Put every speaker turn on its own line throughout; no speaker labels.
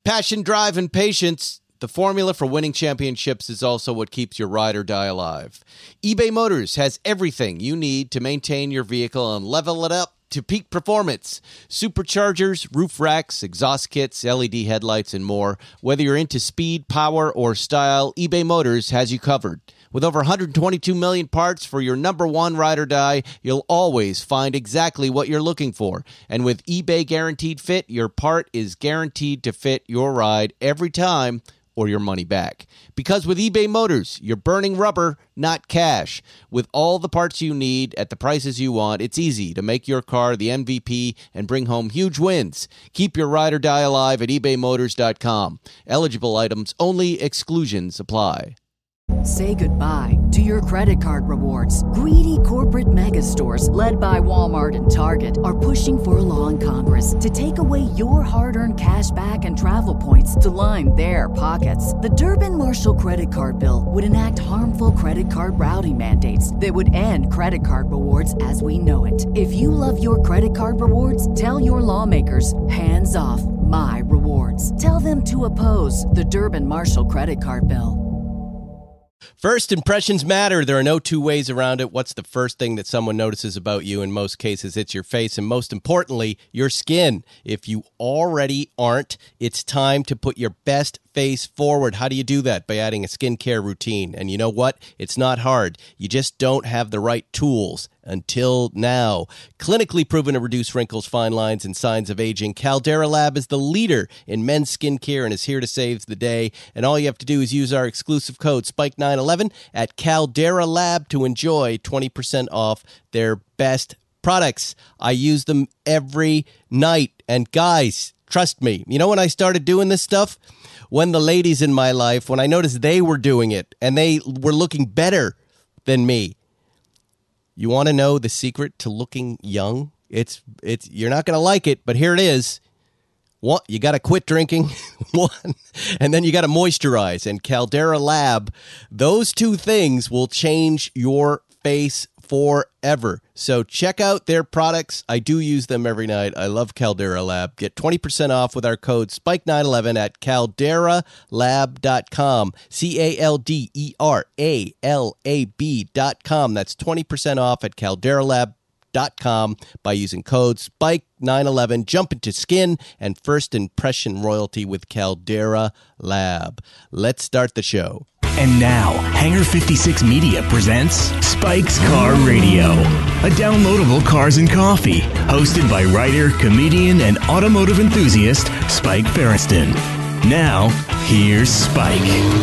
Passion, drive, and patience. The formula for winning championships is also what keeps your ride or die alive. eBay Motors has everything you need to maintain your vehicle and level it up to peak performance. Superchargers, roof racks, exhaust kits, LED headlights, and more. Whether you're into speed, power, or style, eBay Motors has you covered. With over 122 million parts for your number one ride or die, you'll always find exactly what you're looking for. And with eBay Guaranteed Fit, your part is guaranteed to fit your ride every time or your money back. Because with eBay Motors, you're burning rubber, not cash. With all the parts you need at the prices you want, it's easy to make your car the MVP and bring home huge wins. Keep your ride or die alive at ebaymotors.com. Eligible items only. Exclusions apply.
Say goodbye to your credit card rewards. Greedy corporate mega stores, led by Walmart and Target, are pushing for a law in Congress to take away your hard-earned cash back and travel points to line their pockets. The Durbin-Marshall credit card bill would enact harmful credit card routing mandates that would end credit card rewards as we know it. If you love your credit card rewards, tell your lawmakers, hands off my rewards. Tell them to oppose the Durbin-Marshall credit card bill.
First impressions matter. There are no two ways around it. What's the first thing that someone notices about you? In most cases, it's your face, and most importantly, your skin. If you already aren't, it's time to put your best face forward. How do you do that? By adding a skincare routine. And you know what? It's not hard. You just don't have the right tools until now. Clinically proven to reduce wrinkles, fine lines, and signs of aging, Caldera Lab is the leader in men's skincare and is here to save the day. And all you have to do is use our exclusive code SPIKE911 at Caldera Lab to enjoy 20% off their best products. I use them every night. And guys, trust me, you know when I started doing this stuff? When the ladies in my life, when I noticed they were doing it and they were looking better than me. You want to know the secret to looking young? It's you're not going to like it, but here it is. One, you got to quit drinking, one, and then you got to moisturize. And Caldera Lab, those two things will change your face forever. So check out their products. I do use them every night. I love Caldera Lab. Get 20% off with our code SPIKE911 at calderalab.com. CalderALAB.com. That's 20% off at calderalab.com by using code SPIKE911. Jump into skin and first impression royalty with Caldera Lab. Let's start the show.
And now, Hangar 56 Media presents Spike's Car Radio, a downloadable cars and coffee, hosted by writer, comedian, and automotive enthusiast Spike Feresten. Now, here's Spike.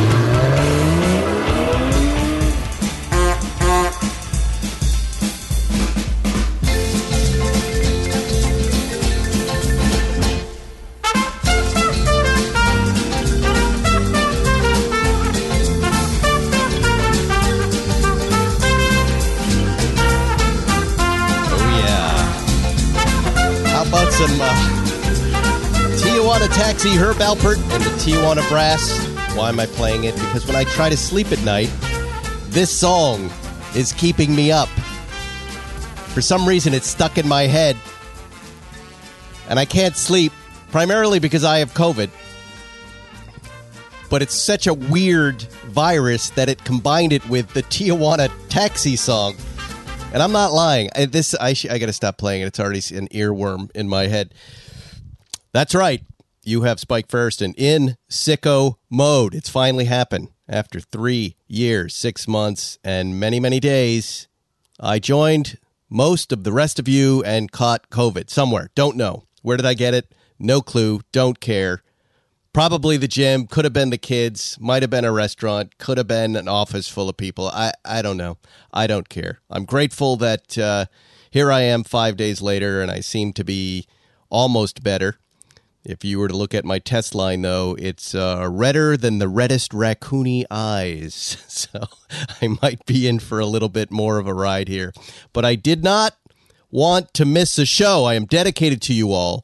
Some Tijuana Taxi, Herb Alpert, and the Tijuana Brass. Why am I playing it? Because when I try to sleep at night, this song is keeping me up. For some reason, it's stuck in my head, and I can't sleep, primarily because I have COVID. But it's such a weird virus that it combined it with the Tijuana Taxi song. And I'm not lying. I got to stop playing it. It's already an earworm in my head. That's right. You have Spike Feresten in sicko mode. It's finally happened. After 3 years, 6 months, and many, many days, I joined most of the rest of you and caught COVID somewhere. Don't know. Where did I get it? No clue. Don't care. Probably the gym, could have been the kids, might have been a restaurant, could have been an office full of people. I don't know. I don't care. I'm grateful that here I am 5 days later, and I seem to be almost better. If you were to look at my test line, though, it's redder than the reddest raccoony eyes. So I might be in for a little bit more of a ride here. But I did not want to miss a show. I am dedicated to you all.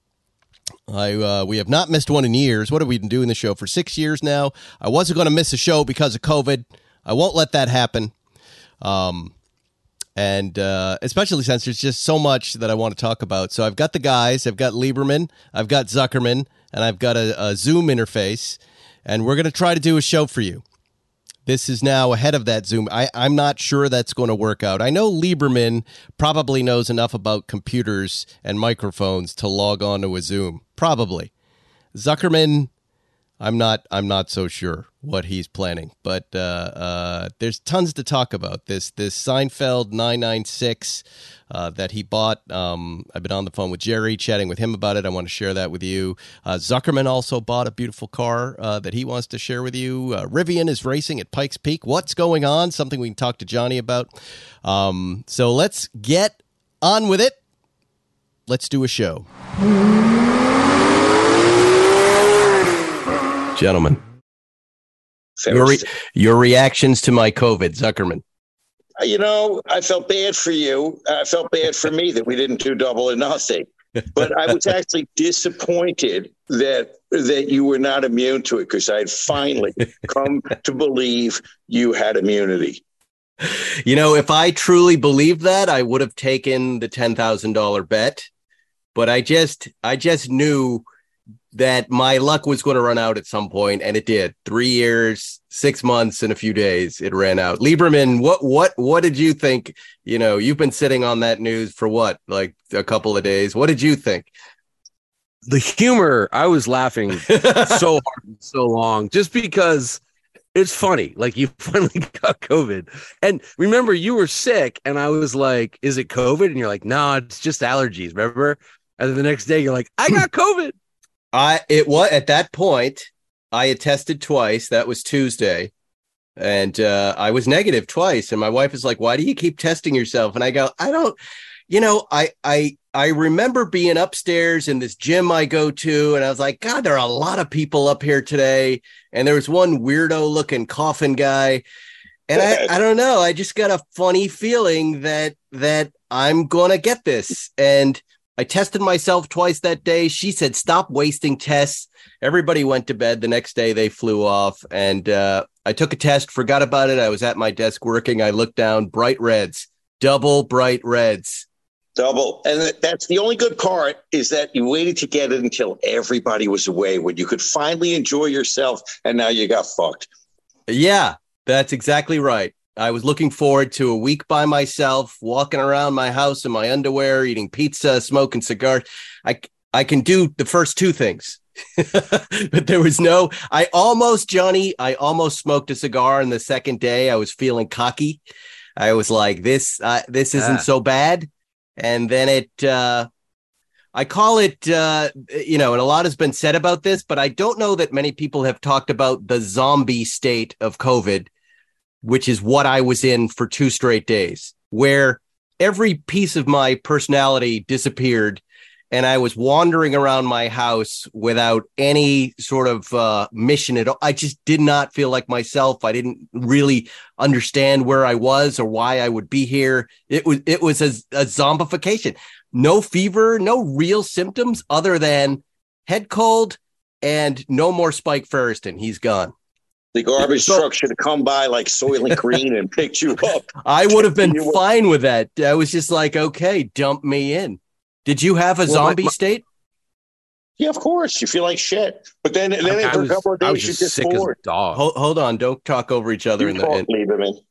We have not missed one in years. What have we been doing the show for 6 years now? I wasn't going to miss a show because of COVID. I won't let that happen. And especially since there's just so much that I want to talk about. So I've got the guys. I've got Lieberman. I've got Zuckerman. and I've got a Zoom interface, and we're going to try to do a show for you. This is now ahead of that Zoom. I'm not sure that's going to work out. I know Lieberman probably knows enough about computers and microphones to log on to a Zoom. Probably. Zuckerman, I'm not so sure what he's planning, but there's tons to talk about. This Seinfeld 996 that he bought. I've been on the phone with Jerry, chatting with him about it. I want to share that with you. Zuckerman also bought a beautiful car that he wants to share with you. Rivian is racing at Pikes Peak. What's going on? Something we can talk to Johnny about. So let's get on with it. Let's do a show. Gentlemen, your reactions to my COVID, Zuckerman.
I felt bad for you. I felt bad for me that we didn't do Double or Nothing. But I was actually disappointed that you were not immune to it, because I had finally come to believe you had immunity.
If I truly believed that, I would have taken the $10,000 bet. But I just knew that my luck was going to run out at some point, and it did. 3 years, 6 months, and a few days, it ran out. Lieberman, what did you think? You've been sitting on that news for like a couple of days. What did you think?
The humor, I was laughing so hard and so long, just because it's funny. Like, you finally got COVID. And remember, you were sick, and I was like, is it COVID? And you're like, no, it's just allergies, remember? And then the next day, you're like, I got COVID.
At that point, I had tested twice. That was Tuesday, and I was negative twice. And my wife is like, "Why do you keep testing yourself?" And I go, "I don't, I remember being upstairs in this gym I go to, and I was like, God, there are a lot of people up here today, and there was one weirdo looking coffin guy, and I don't know, I just got a funny feeling that I'm gonna get this." And I tested myself twice that day. She said, stop wasting tests. Everybody went to bed. The next day they flew off, and I took a test, forgot about it. I was at my desk working. I looked down, bright reds, double bright reds.
Double. And that's the only good part, is that you waited to get it until everybody was away, when you could finally enjoy yourself, and now you got fucked.
Yeah, that's exactly right. I was looking forward to a week by myself, walking around my house in my underwear, eating pizza, smoking cigars. I can do the first two things, but there was I almost smoked a cigar. And the second day I was feeling cocky. I was like, this isn't so bad. And then I call it, and a lot has been said about this, but I don't know that many people have talked about the zombie state of COVID, which is what I was in for 2 straight days, where every piece of my personality disappeared, and I was wandering around my house without any sort of mission at all. I just did not feel like myself. I didn't really understand where I was or why I would be here. It was a zombification. No fever, no real symptoms other than head cold, and no more Spike Ferriston. He's gone.
The garbage truck should have come by like Soylent Green and picked you up.
I would have been fine with that. I was just like, okay, dump me in. Did you have a zombie state?
Yeah, of course. You feel like shit. But then for a couple of days, you just sick bored.
As a dog.
Hold on. Don't talk over each other.
Lieberman.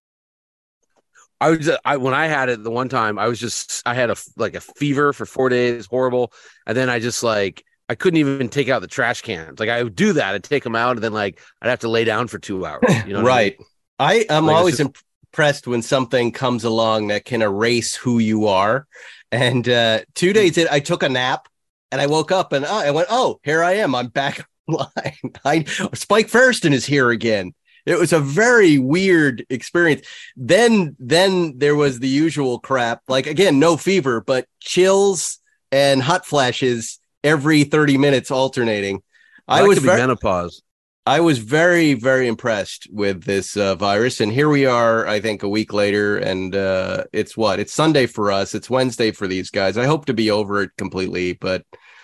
When I had it the one time, I had a fever for 4 days, horrible. And then I couldn't even take out the trash cans. Like, I would do that. I'd take them out, and then I'd have to lay down for 2 hours. You know
right.
I mean?
I'm always impressed when something comes along that can erase who you are. And 2 days in, I took a nap, and I woke up, and I went, oh, here I am. I'm back online. Spike Ferriston is here again. It was a very weird experience. Then there was the usual crap. Like, again, no fever, but chills and hot flashes every 30 minutes alternating.
I was menopause.
I was very, very impressed with this virus. And here we are, I think, a week later. And it's Sunday for us. It's Wednesday for these guys. I hope to be over it completely, but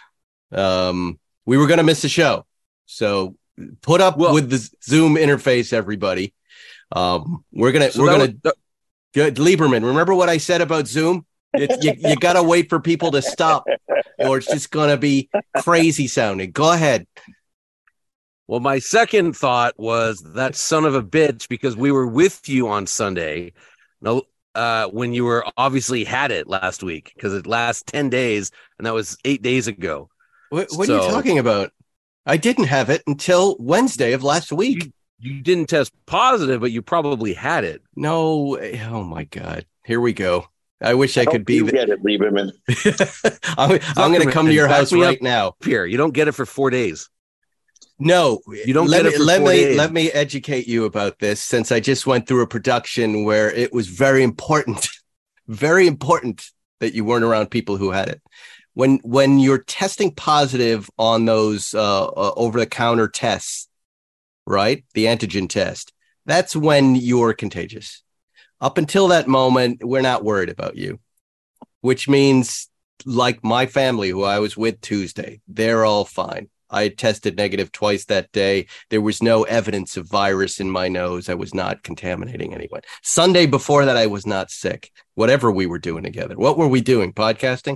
we were going to miss the show. So put up with the Zoom interface, everybody. We're gonna Lieberman, remember what I said about Zoom? You got to wait for people to stop. or it's just going to be crazy sounding. Go ahead.
Well, my second thought was that son of a bitch, because we were with you on Sunday. No, when you were obviously had it last week, because it lasts 10 days, and that was 8 days ago.
What are you talking about? I didn't have it until Wednesday of last week.
You didn't test positive, but you probably had it.
No. Oh my God. Here we go. I wish I could be
there. Get it, Lieberman.
I'm going to come to your house right now.
Here, you don't get it for 4 days.
No,
you don't get it for 4 days.
Let me educate you about this, since I just went through a production where it was very important that you weren't around people who had it. When you're testing positive on those over-the-counter tests, right? The antigen test, that's when you're contagious. Up until that moment, we're not worried about you, which means, like my family who I was with Tuesday, they're all fine. I tested negative twice that day. There was no evidence of virus in my nose. I was not contaminating anyone. Sunday before that, I was not sick, whatever we were doing together. What were we doing? Podcasting?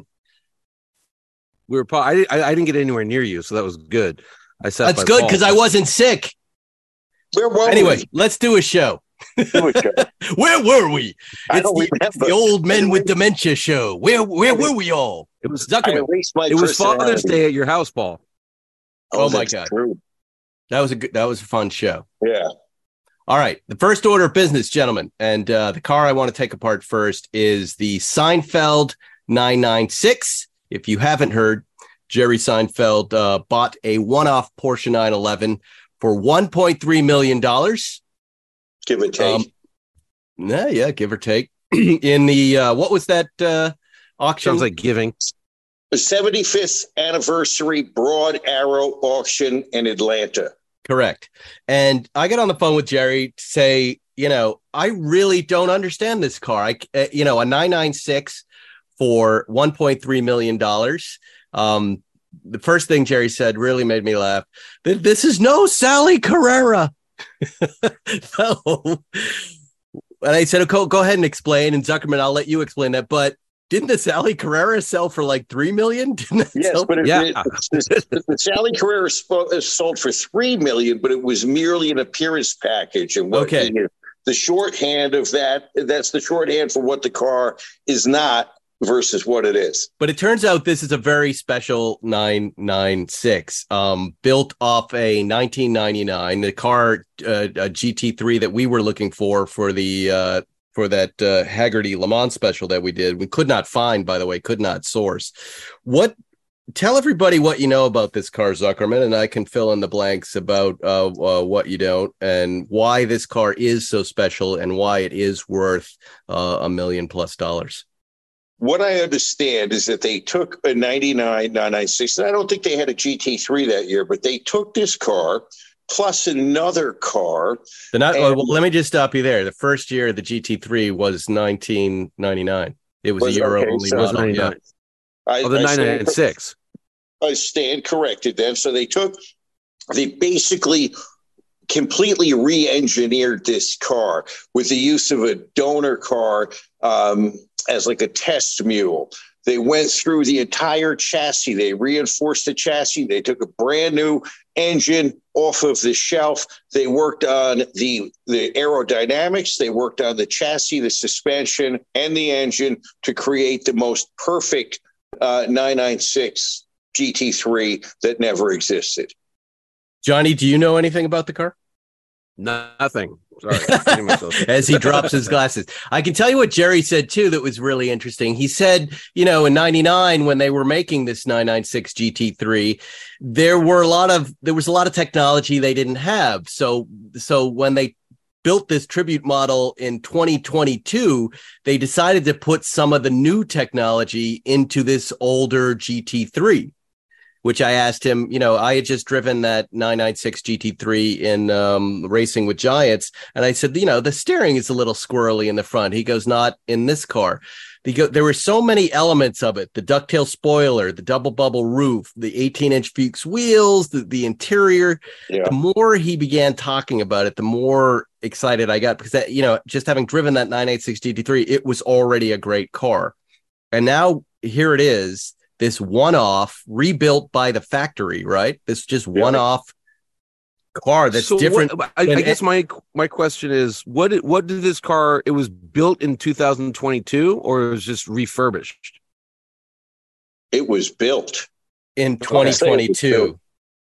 I didn't get anywhere near you, so that was good.
That's good because I wasn't sick. Anyway, let's do a show. Where were we? It's the old men with dementia show. Where were we all?
It was Zuckerman. It was Father's Day at your house, Paul.
Oh my God. True. That was a fun show.
Yeah.
All right. The first order of business, gentlemen, and the car I want to take apart first is the Seinfeld 996. If you haven't heard, Jerry Seinfeld bought a one-off Porsche 911 for $1.3 million.
Give or take.
Yeah, give or take. In the, what was that auction?
Sounds like giving.
The 75th anniversary Broad Arrow auction in Atlanta.
Correct. And I got on the phone with Jerry to say, I really don't understand this car. A 996 for $1.3 million. The first thing Jerry said really made me laugh. This is no Sally Carrera. No. And I said, go ahead and explain. And Zuckerman, I'll let you explain that. But didn't the Sally Carrera sell for like $3 million?
Yes, but the Sally Carrera sold for $3 million, but it was merely an appearance package. And the shorthand of that's the shorthand for what the car is not versus what it is.
But it turns out this is a very special 996, built off a 1999, the car, a GT3 that we were looking for that Haggerty Le Mans special that we did. We could not find, by the way, could not source. Tell everybody what you know about this car, Zuckerman, and I can fill in the blanks about what you don't and why this car is so special and why it is worth $1 million+.
What I understand is that they took a 99 996, and I don't think they had a GT3 that year, but they took this car plus another car.
Let me just stop you there. The first year of the GT3 was 1999. It was a Euro only model. Yeah.
The 996.
I stand corrected then. So they basically completely re-engineered this car with the use of a donor car as like a test mule. They went through the entire chassis. They reinforced the chassis. They took a brand new engine off of the shelf. They worked on the aerodynamics. They worked on the chassis, the suspension, and the engine to create the most perfect 996 GT3 that never existed.
Johnny, do you know anything about the car?
Nothing. Sorry.
As he drops his glasses. I can tell you what Jerry said, too, that was really interesting. He said, in 99, when they were making this 996 GT3, there was a lot of technology they didn't have. So when they built this tribute model in 2022, they decided to put some of the new technology into this older GT3. Which I asked him, I had just driven that 996 GT3 in Racing with Giants. And I said, the steering is a little squirrely in the front. He goes, not in this car. There were so many elements of it. The ducktail spoiler, the double bubble roof, the 18-inch Fuchs wheels, the interior. Yeah. The more he began talking about it, the more excited I got because, just having driven that 996 GT3, it was already a great car. And now here it is. this one-off rebuilt by the factory, right? This just one-off car that's different.
I guess my question is, what did this car? It was built in 2022, or it was just refurbished?
It was built
in 2022.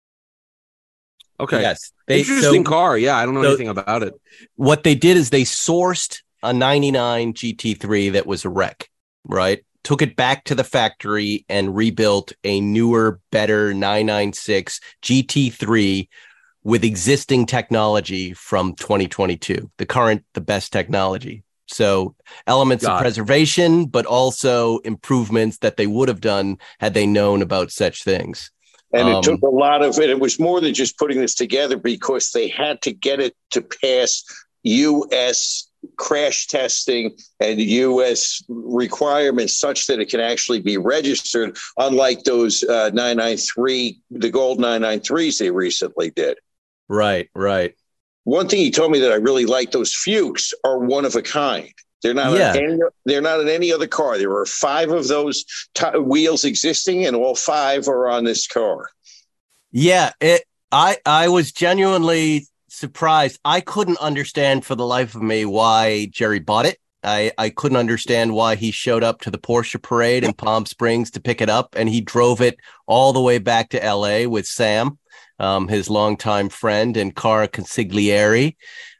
Okay.
Yes.
Interesting car. Yeah, I don't know anything about it.
What they did is they sourced a 99 GT3 that was a wreck, right? Took it back to the factory and rebuilt a newer, better 996 GT3 with existing technology from 2022, the best technology. So elements of preservation, but also improvements that they would have done had they known about such things.
And it took a lot of it. It was more than just putting this together, because they had to get it to pass U.S. crash testing and U.S. requirements such that it can actually be registered, unlike those 993, the gold 993s they recently did.
Right.
One thing he told me that I really like, those Fuchs are one of a kind. They're not in any other car. There are 5 of those wheels existing, and all 5 are on this car.
Yeah, I was genuinely surprised. I couldn't understand for the life of me why Jerry bought it. I couldn't understand why he showed up to the Porsche parade in Palm Springs to pick it up, and he drove it all the way back to L.A. with Sam, his longtime friend and car consigliere.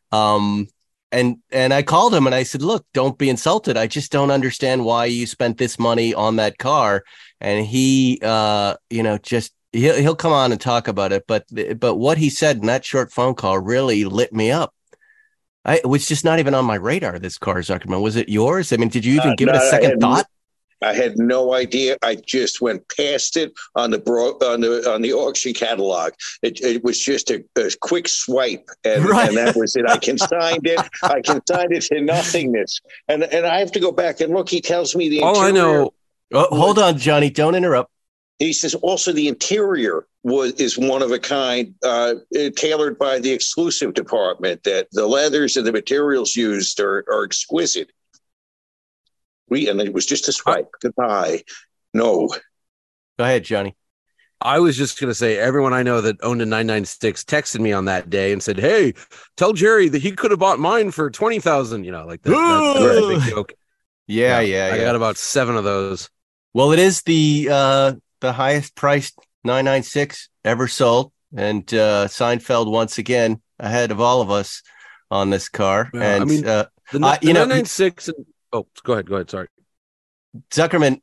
And I called him and I said, look, don't be insulted. I just don't understand why you spent this money on that car. And he, he'll come on and talk about it. But what he said in that short phone call really lit me up. It was just not even on my radar, this car, Zuckerman. Was it yours? I mean, did you even give it a second thought?
I had no idea. I just went past it on the auction catalog. It was just a quick swipe, and that was it. I consigned it. I consigned it to nothingness, and I have to go back and look. He tells me the interior.
I know.
Hold on, Johnny. Don't interrupt.
He says also the interior is one of a kind, tailored by the exclusive department. That the leathers and the materials used are exquisite. And it was just a swipe. Goodbye. No.
Go ahead, Johnny.
I was just going to say, everyone I know that owned a 996 texted me on that day and said, hey, tell Jerry that he could have bought mine for $20,000. Like that's a big joke.
Yeah.
I got about 7 of those.
Well, it is the highest priced 996 ever sold. And Seinfeld, once again, ahead of all of us on this car.
Yeah,
and
the 996 and oh, go ahead. Sorry.
Zuckerman,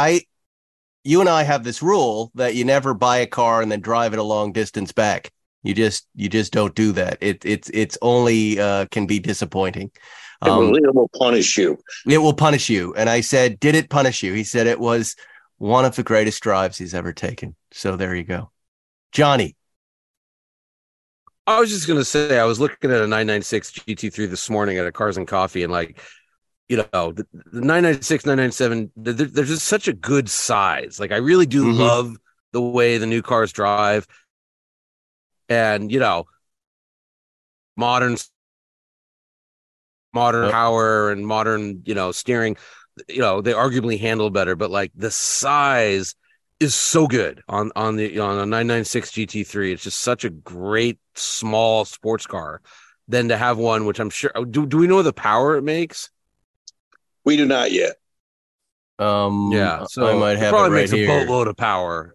you and I have this rule that you never buy a car and then drive it a long distance back. You just don't do that. It's only can be disappointing.
It will punish you.
It will punish you. And I said, did it punish you? He said it was one of the greatest drives he's ever taken. So there you go. Johnny.
I was just going to say, I was looking at a 996 GT3 this morning at a Cars and Coffee, and like, the 996, 997, they're just such a good size. Like, I really do love the way the new cars drive. And, modern power and modern, steering, they arguably handle better. But, like, the size is so good on a 996 GT3. It's just such a great, small sports car. Than to have one, which I'm sure... Do we know the power it makes?
We do not yet.
Yeah, so
I might have
probably
it right
makes
here.
A boatload of power.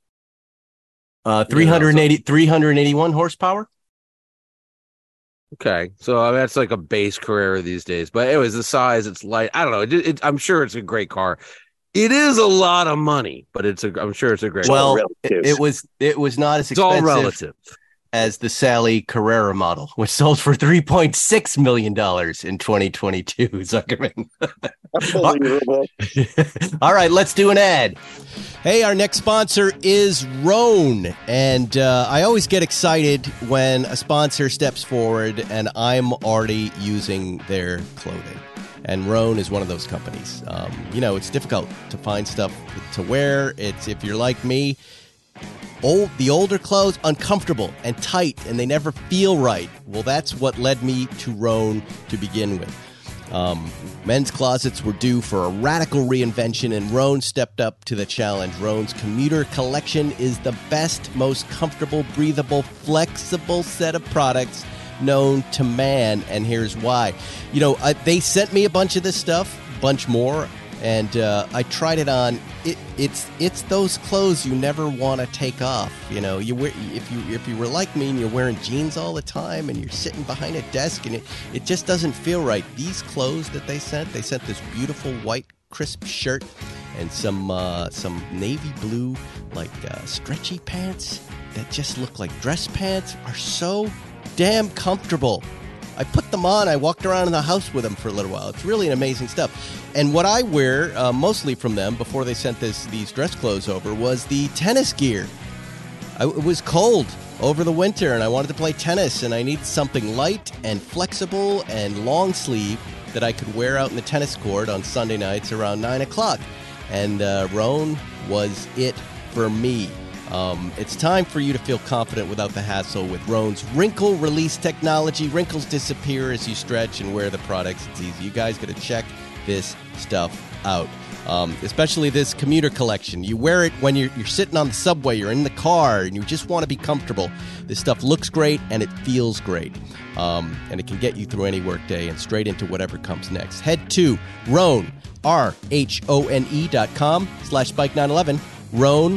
381 horsepower.
Okay, so that's like a base Carrera these days. But anyways, the size, it's light. I don't know. I'm sure it's a great car. It is a lot of money, but I'm sure it's a great car.
Well, it was not as expensive.
It's all relative.
As the Sally Carrera model, which sold for $3.6 million in 2022, Zuckerman.
Unbelievable.
All right, let's do an ad. Hey, our next sponsor is Rhone. And I always get excited when a sponsor steps forward and I'm already using their clothing. And Rhone is one of those companies. It's difficult to find stuff to wear. If you're like me, the older clothes, uncomfortable and tight, and they never feel right. Well, that's what led me to Rhone to begin with. Men's closets were due for a radical reinvention, and Rhone stepped up to the challenge. Rhone's Commuter Collection is the best, most comfortable, breathable, flexible set of products known to man, and here's why. They sent me a bunch of this stuff, bunch more, and I tried it on. It's those clothes you never want to take off. You wear, if you were like me and you're wearing jeans all the time and you're sitting behind a desk and it just doesn't feel right. These clothes that they sent this beautiful white crisp shirt and some navy blue stretchy pants that just look like dress pants are so damn comfortable. I put them on. I walked around in the house with them for a little while. It's really an amazing stuff. And what I wear mostly from them before they sent these dress clothes over was the tennis gear. It was cold over the winter and I wanted to play tennis and I needed something light and flexible and long sleeve that I could wear out in the tennis court on Sunday nights around 9 o'clock. And Rhone was it for me. It's time for you to feel confident without the hassle with Rhone's wrinkle release technology. Wrinkles disappear as you stretch and wear the products. It's easy. You guys got to check this stuff out, especially this Commuter Collection. You wear it when you're sitting on the subway, you're in the car, and you just want to be comfortable. This stuff looks great and it feels great, and it can get you through any workday and straight into whatever comes next. Head to Rhone, RHONE.com/Spike911. Rhone,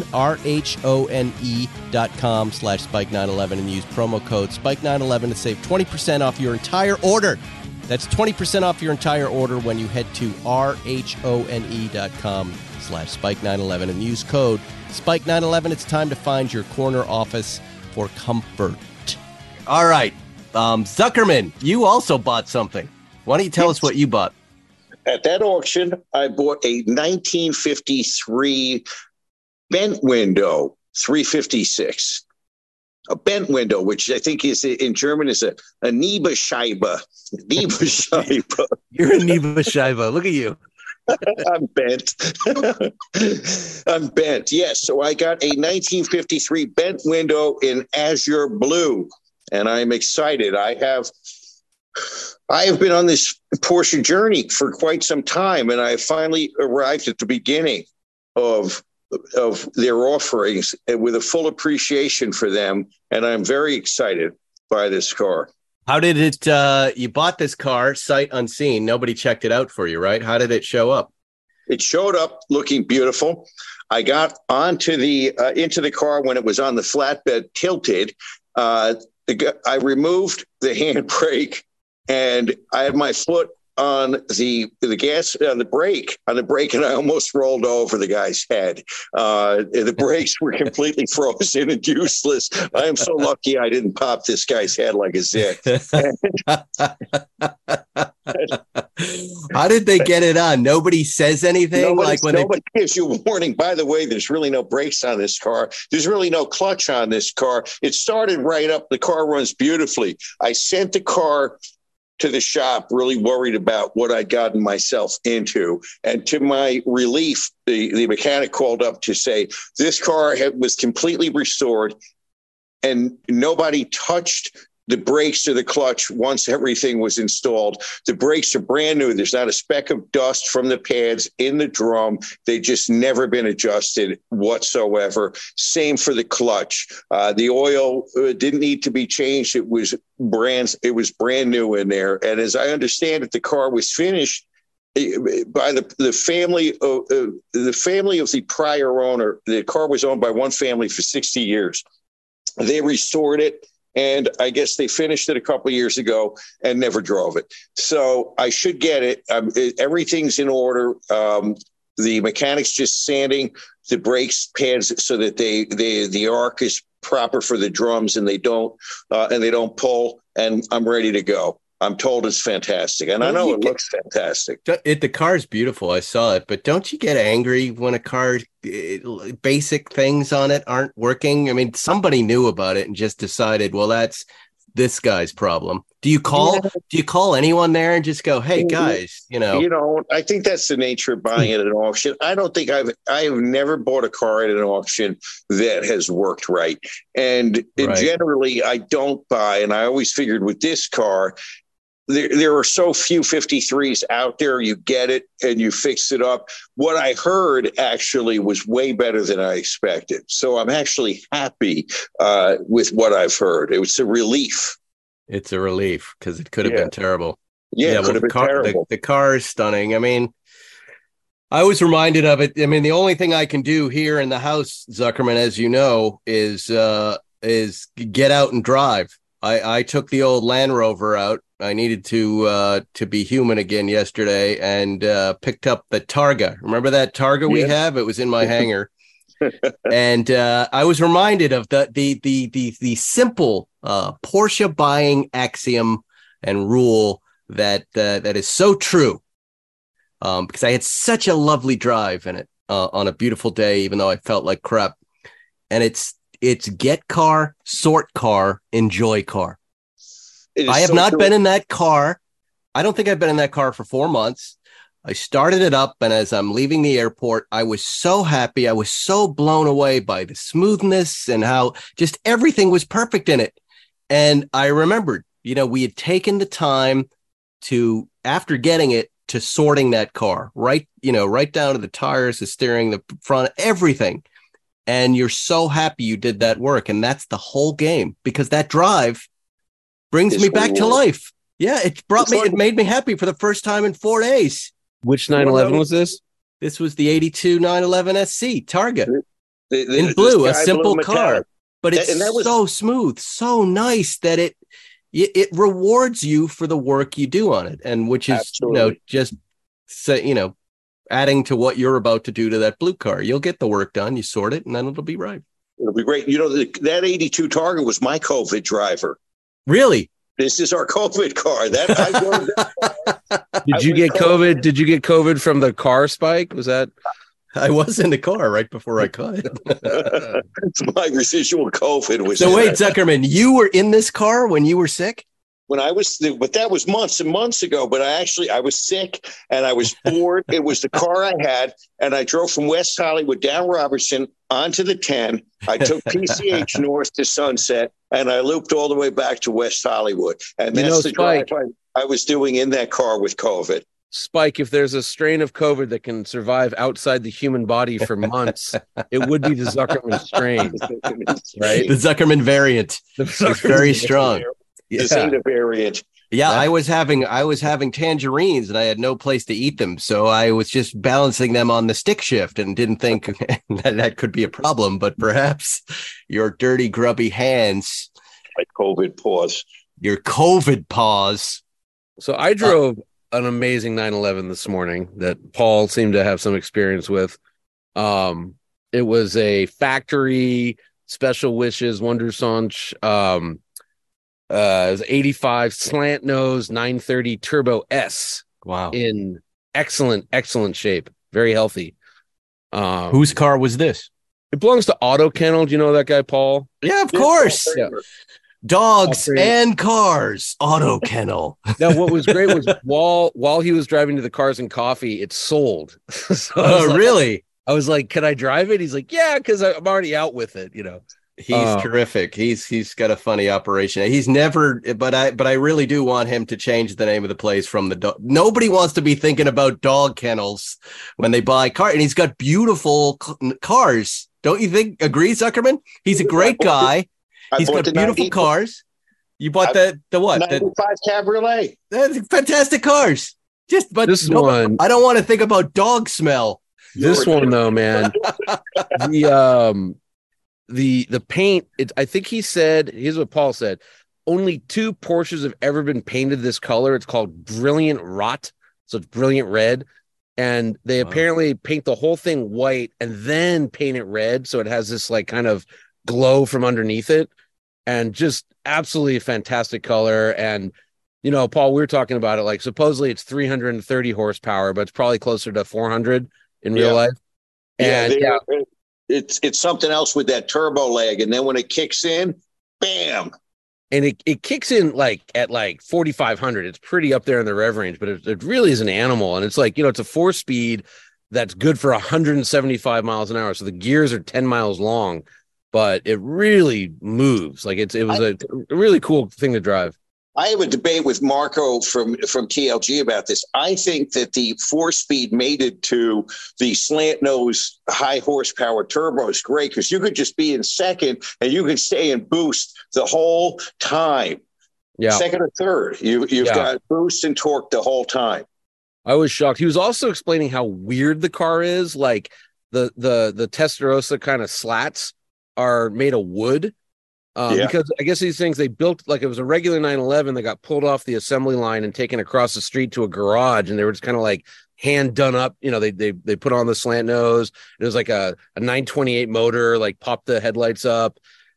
RHONE.com/Spike911 and use promo code Spike911 to save 20% off your entire order. That's 20% off your entire order when you head to RHONE.com/Spike911 and use code Spike911. It's time to find your corner office for comfort. All right. Zuckerman, you also bought something. Why don't you tell us what you bought?
At that auction, I bought a 1953 bent window, 356. A bent window, which I think is in German is a Niebescheibe. Niebescheibe.
You're a Niebescheibe. Look at you.
I'm bent. I'm bent. Yes. So I got a 1953 bent window in azure blue, and I'm excited. I have been on this Porsche journey for quite some time, and I finally arrived at the beginning of their offerings with a full appreciation for them. And I'm very excited by this car.
How did it, you bought this car sight unseen. Nobody checked it out for you, right? How did it show up?
It showed up looking beautiful. I got onto into the car when it was on the flatbed tilted. I removed the handbrake and I had my foot on the gas on the brake and I almost rolled over the guy's head. The brakes were completely frozen and useless. I am so lucky I didn't pop this guy's head like a zit.
How did they get it on? Nobody says anything.
Nobody gives you a warning. By the way, there's really no brakes on this car. There's really no clutch on this car. It started right up. The car runs beautifully. I sent the car to the shop, really worried about what I'd gotten myself into. And to my relief, the mechanic called up to say, this car was completely restored and nobody touched the brakes or the clutch once everything was installed. The brakes are brand new. There's not a speck of dust from the pads in the drum. They just never been adjusted whatsoever. Same for the clutch. The oil didn't need to be changed. It was brand new in there. And as I understand it, the car was finished by the family of the prior owner. The car was owned by one family for 60 years. They restored it. And I guess they finished it a couple of years ago and never drove it. So I should get it. Everything's in order. The mechanic's just sanding the brakes pads so that the arc is proper for the drums and they don't pull. And I'm ready to go. I'm told it's fantastic, and I know it looks fantastic.
The car's beautiful. I saw it, but don't you get angry when a car, basic things on it aren't working? I mean, somebody knew about it and just decided, well, that's this guy's problem. Do you call anyone there and just go, hey guys,
I think that's the nature of buying at an auction. I don't think I have never bought a car at an auction that has worked right. And generally I don't buy. And I always figured with this car, there are so few 53s out there. You get it and you fix it up. What I heard actually was way better than I expected. So I'm actually happy with what I've heard. It was a relief.
It's a relief because it could have been terrible.
Yeah, it could have been terrible.
The car is stunning. I mean, I was reminded of it. I mean, the only thing I can do here in the house, Zuckerman, as you know, is get out and drive. I took the old Land Rover out. I needed to be human again yesterday and picked up the Targa. Remember that Targa we have? It was in my hangar. And I was reminded of the simple Porsche buying axiom and rule that is so true. Because I had such a lovely drive in it on a beautiful day, even though I felt like crap. And it's get car, sort car, enjoy car. I have not been in that car. I don't think I've been in that car for 4 months. I started it up, and as I'm leaving the airport, I was so happy. I was so blown away by the smoothness and how just everything was perfect in it. And I remembered, we had taken the time to, after getting it, to sorting that car, right down to the tires, the steering, the front, everything. And you're so happy you did that work. And that's the whole game, because that drive brings me back to life. Yeah, it made me happy for the first time in 4 days.
Which 911 was this?
This was the 82 911 SC Targa in blue, a simple car, but it's so smooth, so nice that it rewards you for the work you do on it, and which is adding to what you're about to do to that blue car. You'll get the work done, you sort it, and then it'll be right.
It'll be great. That 82 Targa was my COVID driver.
Really?
This is our COVID car.
Did you get COVID? Did you get COVID from the car, Spike? Was that?
I was in the car right before I caught it.
My residual COVID was.
So wait, Zuckerman, you were in this car when you were sick?
When I was, but that was months and months ago. But I was sick and I was bored. It was the car I had, and I drove from West Hollywood down Robertson onto the 10. I took PCH north to Sunset, and I looped all the way back to West Hollywood. And that's the drive I was doing in that car with COVID.
Spike, if there's a strain of COVID that can survive outside the human body for months, it would be the Zuckerman strain, right?
The Zuckerman variant. It's very strong.
The Zeta variant.
Yeah, I was having tangerines and I had no place to eat them, so I was just balancing them on the stick shift and didn't think that could be a problem. But perhaps your dirty, grubby hands,
my COVID paws,
your COVID paws.
So I drove an amazing 911 this morning that Paul seemed to have some experience with. It was a factory Special Wishes Wundersanche. It was 85 slant nose 930 Turbo S.
Wow.
In excellent shape. Very healthy.
Whose car was this?
It belongs to Auto Kennel. Do you know that guy, Paul?
Yeah, of course. Yeah. Dogs and cars, Auto Kennel.
Now, what was great was while he was driving to the Cars and Coffee, it sold.
So really?
I was like, can I drive it? He's like, yeah, because I'm already out with it,
He's terrific. He's got a funny operation. He's never, but I really do want him to change the name of the place from the dog. Nobody wants to be thinking about dog kennels when they buy cars, and he's got beautiful cars. Don't you think? Agree, Zuckerman? He's a great guy. He's got beautiful cars. You bought the what?
95 Cabriolet.
That's fantastic cars. But
this one,
I don't want to think about dog smell.
This one though, man. The paint, I think he said, here's what Paul said, only 2 Porsches have ever been painted this color. It's called Brilliant Rot. So it's brilliant red. And they apparently paint the whole thing white and then paint it red. So it has this like kind of glow from underneath it. And just absolutely a fantastic color. And, Paul, we were talking about it, like supposedly it's 330 horsepower, but it's probably closer to 400 in real life. And
It's something else with that turbo leg, and then when it kicks in, bam!
And it kicks in at 4,500. It's pretty up there in the rev range, but it really is an animal. And it's like it's a 4-speed that's good for 175 miles an hour. So the gears are 10 miles long, but it really moves. Like it was a really cool thing to drive.
I have a debate with Marco from TLG about this. I think that the 4-speed mated to the slant nose high horsepower turbo is great because you could just be in second and you can stay in boost the whole time.
Yeah.
Second or third. You've got boost and torque the whole time.
I was shocked. He was also explaining how weird the car is. Like the Testarossa kind of slats are made of wood. Because I guess these things they built like it was a regular 911 that got pulled off the assembly line and taken across the street to a garage, and they were just kind of like hand done up. You know, they put on the slant nose. It was like a 928 motor, like popped the headlights up.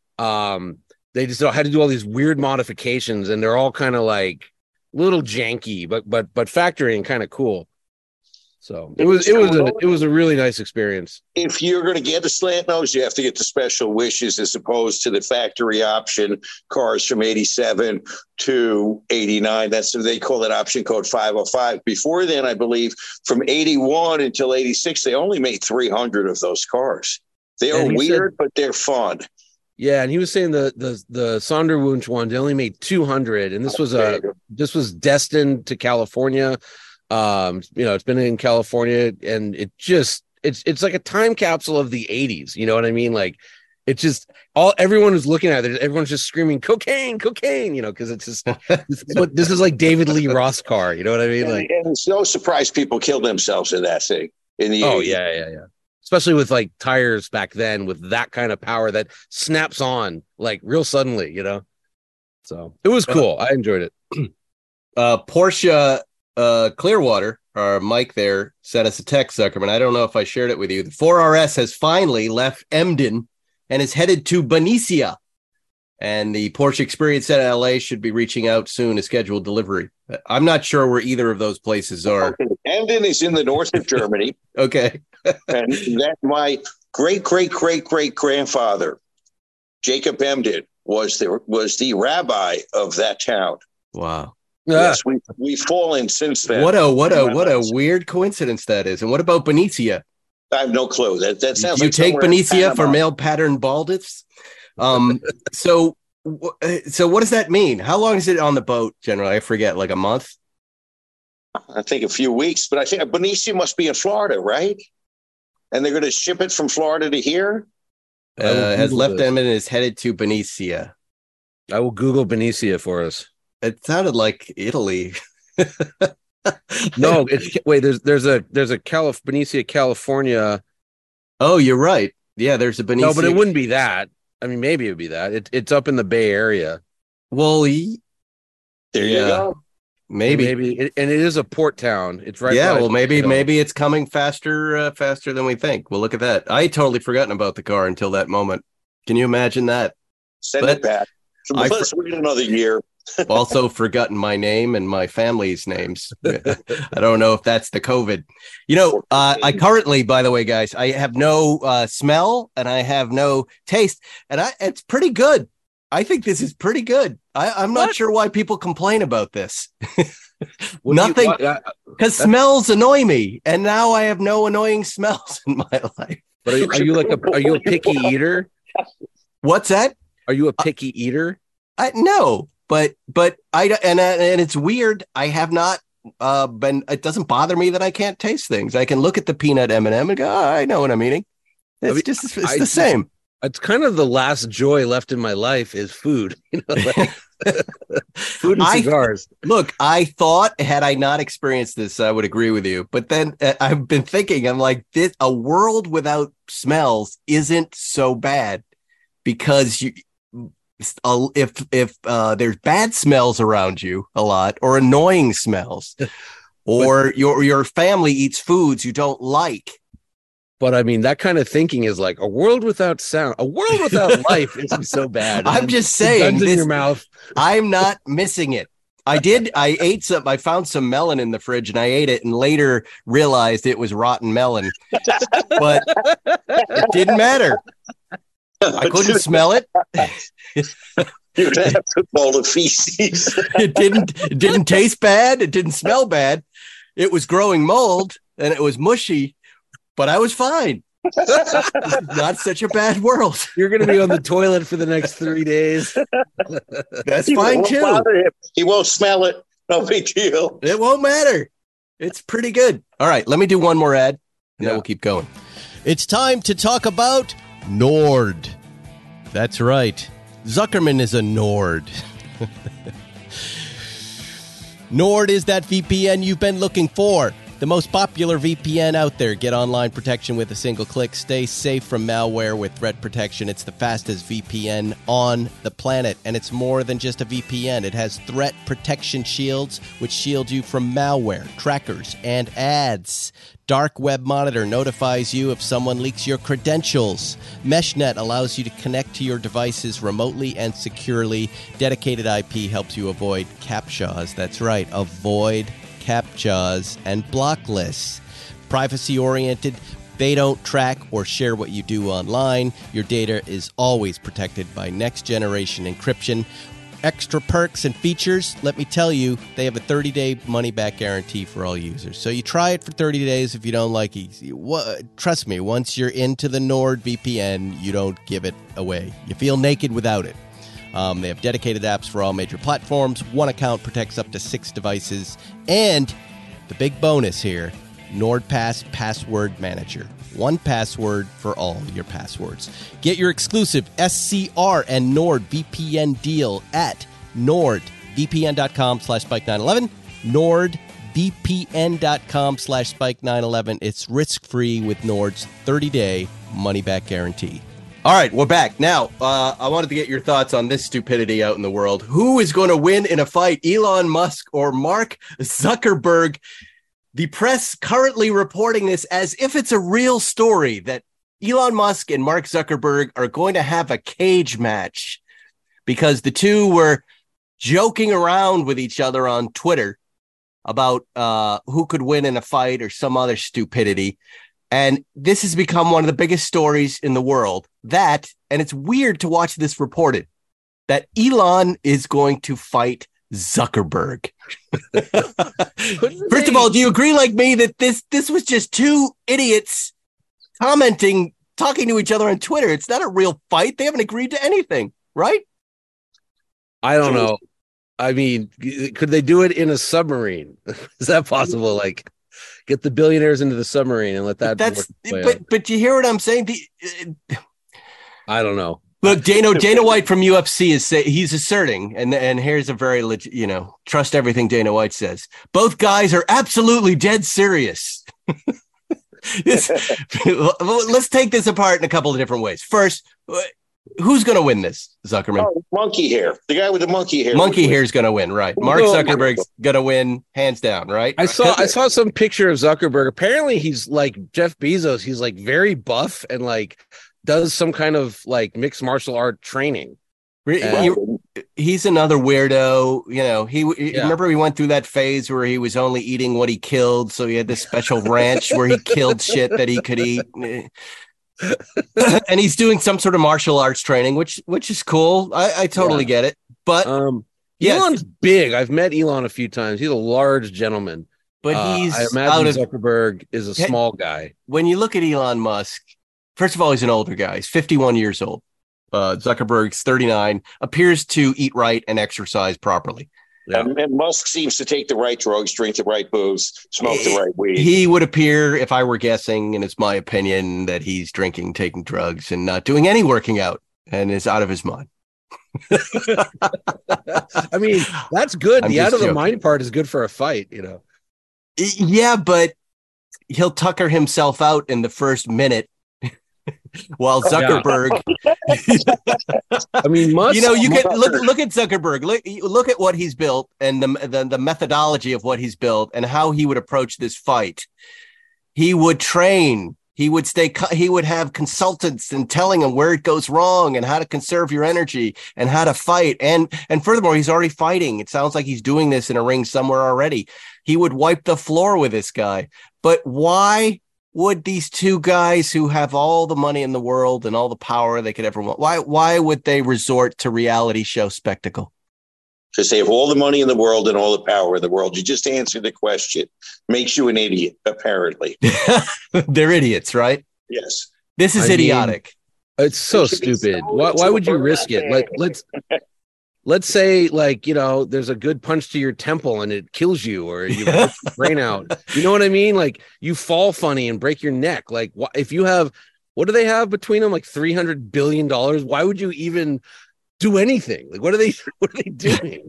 They just had to do all these weird modifications, and they're all kind of like little janky, but factory and kind of cool. So it was a really nice experience.
If you're going to get a slant nose, you have to get the special wishes as opposed to the factory option cars from 87 to 89. They call that option code 505. Before then, I believe from 81 until 86, they only made 300 of those cars. They are weird, but they're fun.
Yeah, and he was saying the Sonderwunsch one, they only made 200, and this was destined to California. It's been in California, and it's like a time capsule of the 80s. You know what I mean? Like it's just everyone is looking at it. Everyone's just screaming cocaine, because it's just this is like David Lee Roth's car. You know what I mean? Like,
and it's no surprise people killed themselves in that thing in the 80s.
Yeah. Especially with like tires back then with that kind of power that snaps on like real suddenly, So it was cool. I enjoyed it.
Porsche Clearwater, our Mike there, sent us a text, Zuckerman. I don't know if I shared it with you. The 4RS has finally left Emden and is headed to Benicia. And the Porsche Experience Center LA should be reaching out soon to schedule delivery. I'm not sure where either of those places are.
Okay. Emden is in the north of Germany.
Okay.
And that my great-great-great-great-grandfather, Jacob Emden, was the rabbi of that town.
Wow.
Yes, we've fallen since then.
What a weird coincidence that is. And what about Benicia?
I have no clue. That sounds
you
like
take Benicia for male pattern baldifs. So what does that mean? How long is it on the boat? Generally, I forget, like a month.
I think a few weeks, but I think Benicia must be in Florida, right? And they're going to ship it from Florida to here.
Has left Emden and is headed to Benicia.
I will Google Benicia for us.
It sounded like Italy.
No, there's a Benicia, California.
Oh, you're right. Yeah, there's a Benicia.
No, but it wouldn't be that. I mean, maybe it would be that. It's up in the Bay Area.
Well, there
you go.
Maybe,
and it is a port town. It's right.
Yeah, well, maybe it's coming faster than we think. Well, look at that. I had totally forgotten about the car until that moment. Can you imagine that?
Send it back. Let's wait another year.
Also forgotten my name and my family's names. I don't know if that's the COVID. I currently, by the way, guys, I have no smell and I have no taste, and it's pretty good. I think this is pretty good. I'm not sure why people complain about this. Nothing, because smells annoy me, and now I have no annoying smells in my life.
But are you a picky eater?
What's that?
Are you a picky eater?
No. But and it's weird. I have not been. It doesn't bother me that I can't taste things. I can look at the peanut M&M and go, oh, I know what I'm eating. It's the same.
It's kind of the last joy left in my life is food. Food and cigars.
Look, I thought had I not experienced this, I would agree with you. But then I've been thinking, I'm like, a world without smells isn't so bad because if there's bad smells around you a lot or annoying smells or your family eats foods you don't like.
But I mean, that kind of thinking is like a world without sound, a world without life isn't so bad.
I'm just saying,
in your mouth.
I'm not missing it. I found some melon in the fridge and I ate it and later realized it was rotten melon, but it didn't matter. I couldn't smell it.
You'd have to bowl of feces.
It didn't taste bad. It didn't smell bad. It was growing mold and it was mushy, but I was fine. Not such a bad world.
You're going to be on the toilet for the next 3 days.
That's fine too.
He won't smell it. No big deal.
It won't matter. It's pretty good. All right, let me do one more ad, and then we'll keep going. It's time to talk about Nord. That's right. Zuckerman is a Nord. Nord is that VPN you've been looking for. The most popular VPN out there. Get online protection with a single click. Stay safe from malware with threat protection. It's the fastest VPN on the planet. And it's more than just a VPN. It has threat protection shields, which shield you from malware, trackers, and ads. Dark Web Monitor notifies you if someone leaks your credentials. MeshNet allows you to connect to your devices remotely and securely. Dedicated IP helps you avoid CAPTCHAs. That's right, avoid CAPTCHAs and block lists. Privacy-oriented, they don't track or share what you do online. Your data is always protected by next-generation encryption. Extra perks and features, let me tell you, they have a 30-day money-back guarantee for all users. So you try it for 30 days. If you don't like it, trust me, once you're into the NordVPN, you don't give it away. You feel naked without it. They have dedicated apps for all major platforms. One account protects up to 6 devices. And the big bonus here, NordPass Password Manager. One password for all your passwords. Get your exclusive SCR and NordVPN deal at nordvpn.com/spike911. nordvpn.com/spike911. It's risk-free with Nord's 30-day money-back guarantee. All right, we're back. Now, I wanted to get your thoughts on this stupidity out in the world. Who is going to win in a fight, Elon Musk or Mark Zuckerberg? The press currently reporting this as if it's a real story, that Elon Musk and Mark Zuckerberg are going to have a cage match because the two were joking around with each other on Twitter about who could win in a fight or some other stupidity. And this has become one of the biggest stories in the world. And it's weird to watch this reported, that Elon is going to fight Zuckerberg. First of all, do you agree like me that this was just two idiots talking to each other on Twitter? It's not a real fight. They haven't agreed to anything, right?
I don't know. I mean, could they do it in a submarine? Is that possible? Like, get the billionaires into the submarine and let that.
But you hear what I'm saying?
I don't know.
Look, Dana White from UFC he's asserting, and here's a very legit, trust everything Dana White says. Both guys are absolutely dead serious. Let's take this apart in a couple of different ways. First, who's going to win this, Zuckerman?
Oh, monkey hair. The guy with the monkey hair.
Monkey hair is going to win, right? Mark Zuckerberg's going to win, hands down, right?
I saw some picture of Zuckerberg. Apparently, he's like Jeff Bezos. He's like very buff and like does some kind of like mixed martial art training.
He's another weirdo. Remember we went through that phase where he was only eating what he killed. So he had this special ranch where he killed shit that he could eat. And he's doing some sort of martial arts training, which is cool. I totally get it. But
Elon's big. I've met Elon a few times. He's a large gentleman.
But
I imagine Zuckerberg is a small guy.
When you look at Elon Musk, first of all, he's an older guy. He's 51 years old. Zuckerberg's 39, appears to eat right and exercise properly.
Yeah. And Musk seems to take the right drugs, drink the right booze, smoke the right weed.
He would appear, if I were guessing, and it's my opinion, that he's drinking, taking drugs, and not doing any working out, and is out of his mind.
I mean, that's good. The out of the mind part is good for a fight,
Yeah, but he'll tucker himself out in the first minute. While Zuckerberg,
I mean, Musk,
you can look at Zuckerberg. Look at what he's built and the methodology of what he's built and how he would approach this fight. He would train. He would he would have consultants and telling him where it goes wrong and how to conserve your energy and how to fight. And furthermore, he's already fighting. It sounds like he's doing this in a ring somewhere already. He would wipe the floor with this guy. But why would these two guys who have all the money in the world and all the power they could ever want, why would they resort to reality show spectacle?
Because they have all the money in the world and all the power in the world. You just answered the question. Makes you an idiot, apparently.
They're idiots, right?
Yes.
This is idiotic.
It's so stupid. Why would you risk it? Like, let's say, like, you know, there's a good punch to your temple and it kills you, or you rip your brain out. You know what I mean? Like, you fall funny and break your neck. Like, if you have, what do they have between them? Like $300 billion. Why would you even do anything? Like, what are they doing?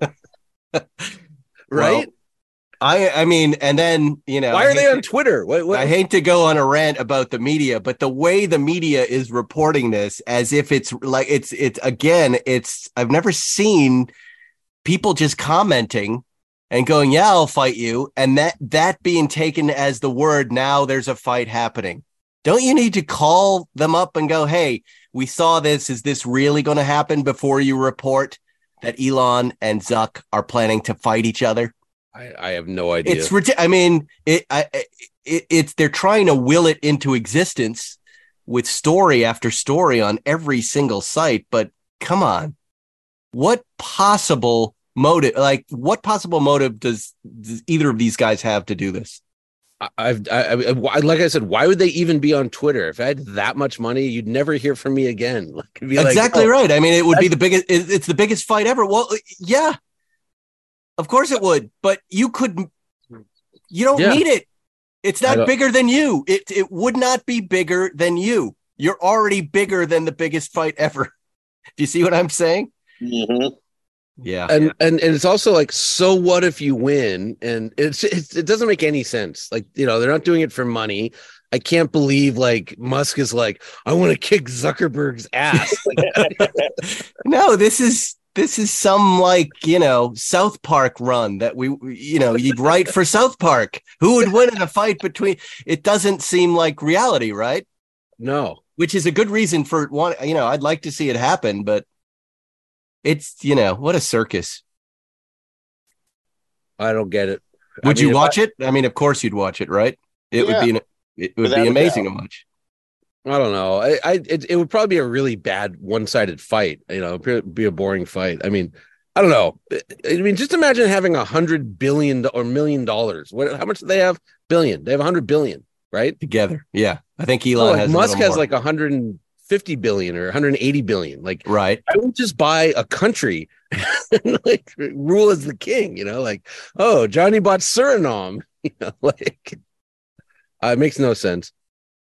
Right? Well,
I mean, and then, you know,
why are they on Twitter?
I hate to go on a rant about the media, but the way the media is reporting this, as if it's like, I've never seen people just commenting and going, yeah, I'll fight you. And that being taken as the word, now there's a fight happening. Don't you need to call them up and go, hey, we saw this. Is this really going to happen, before you report that Elon and Zuck are planning to fight each other?
I have no idea.
It's I mean, it's they're trying to will it into existence with story after story on every single site. But come on, what possible motive? Like, what possible motive does either of these guys have to do this?
Like I said, why would they even be on Twitter? If I had that much money, you'd never hear from me again. Like,
exactly right. I mean, it would be the biggest. It's the biggest fight ever. Well, yeah. Of course it would, but you don't need it. It's not bigger than you. It would not be bigger than you. You're already bigger than the biggest fight ever. Do you see what I'm saying?
Mm-hmm.
Yeah. And it's also like, so what if you win? And it doesn't make any sense. Like, you know, they're not doing it for money. I can't believe, like, Musk is like, I want to kick Zuckerberg's ass.
No, this is some, like, you know, South Park run that you'd write for South Park. Who would win in a fight between? It doesn't seem like reality, right?
No.
Which is a good reason for one. You know, I'd like to see it happen, but it's, you know, what a circus.
I don't get it.
Would you watch it? I mean, of course you'd watch it, right? It would be amazing to watch.
I don't know. It would probably be a really bad one-sided fight. You know, it'd be a boring fight. I mean, I don't know. I mean, just imagine having $100 billion or $1 million. How much do they have? Billion. They have 100 billion, right?
Together. Yeah. I think Elon has
Musk has like 150 billion or 180 billion. Like,
right.
I would just buy a country and, like, rule as the king, you know, like, oh, Johnny bought Suriname, you know, like, it makes no sense.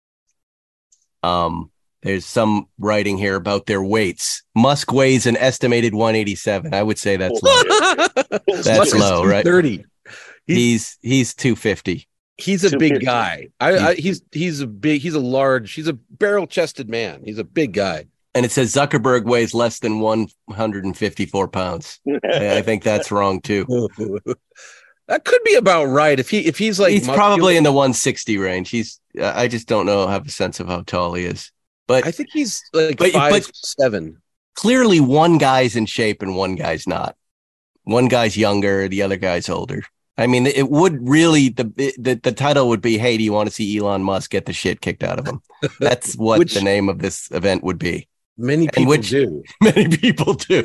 There's some writing here about their weights. Musk weighs an estimated 187. I would say that's low. That's low, right?
30.
He's 250.
He's a big guy. He's a barrel-chested man. He's a big guy.
And it says Zuckerberg weighs less than 154 pounds. I think that's wrong too.
That could be about right. If he's like,
he's probably in the 160 range. I just don't have a sense of how tall he is. But
I think he's like 5'7".
Clearly, one guy's in shape and one guy's not. One guy's younger, the other guy's older. I mean, it would really the title would be, "Hey, do you want to see Elon Musk get the shit kicked out of him?" That's what the name of this event would be.
Many people do.
Many people do.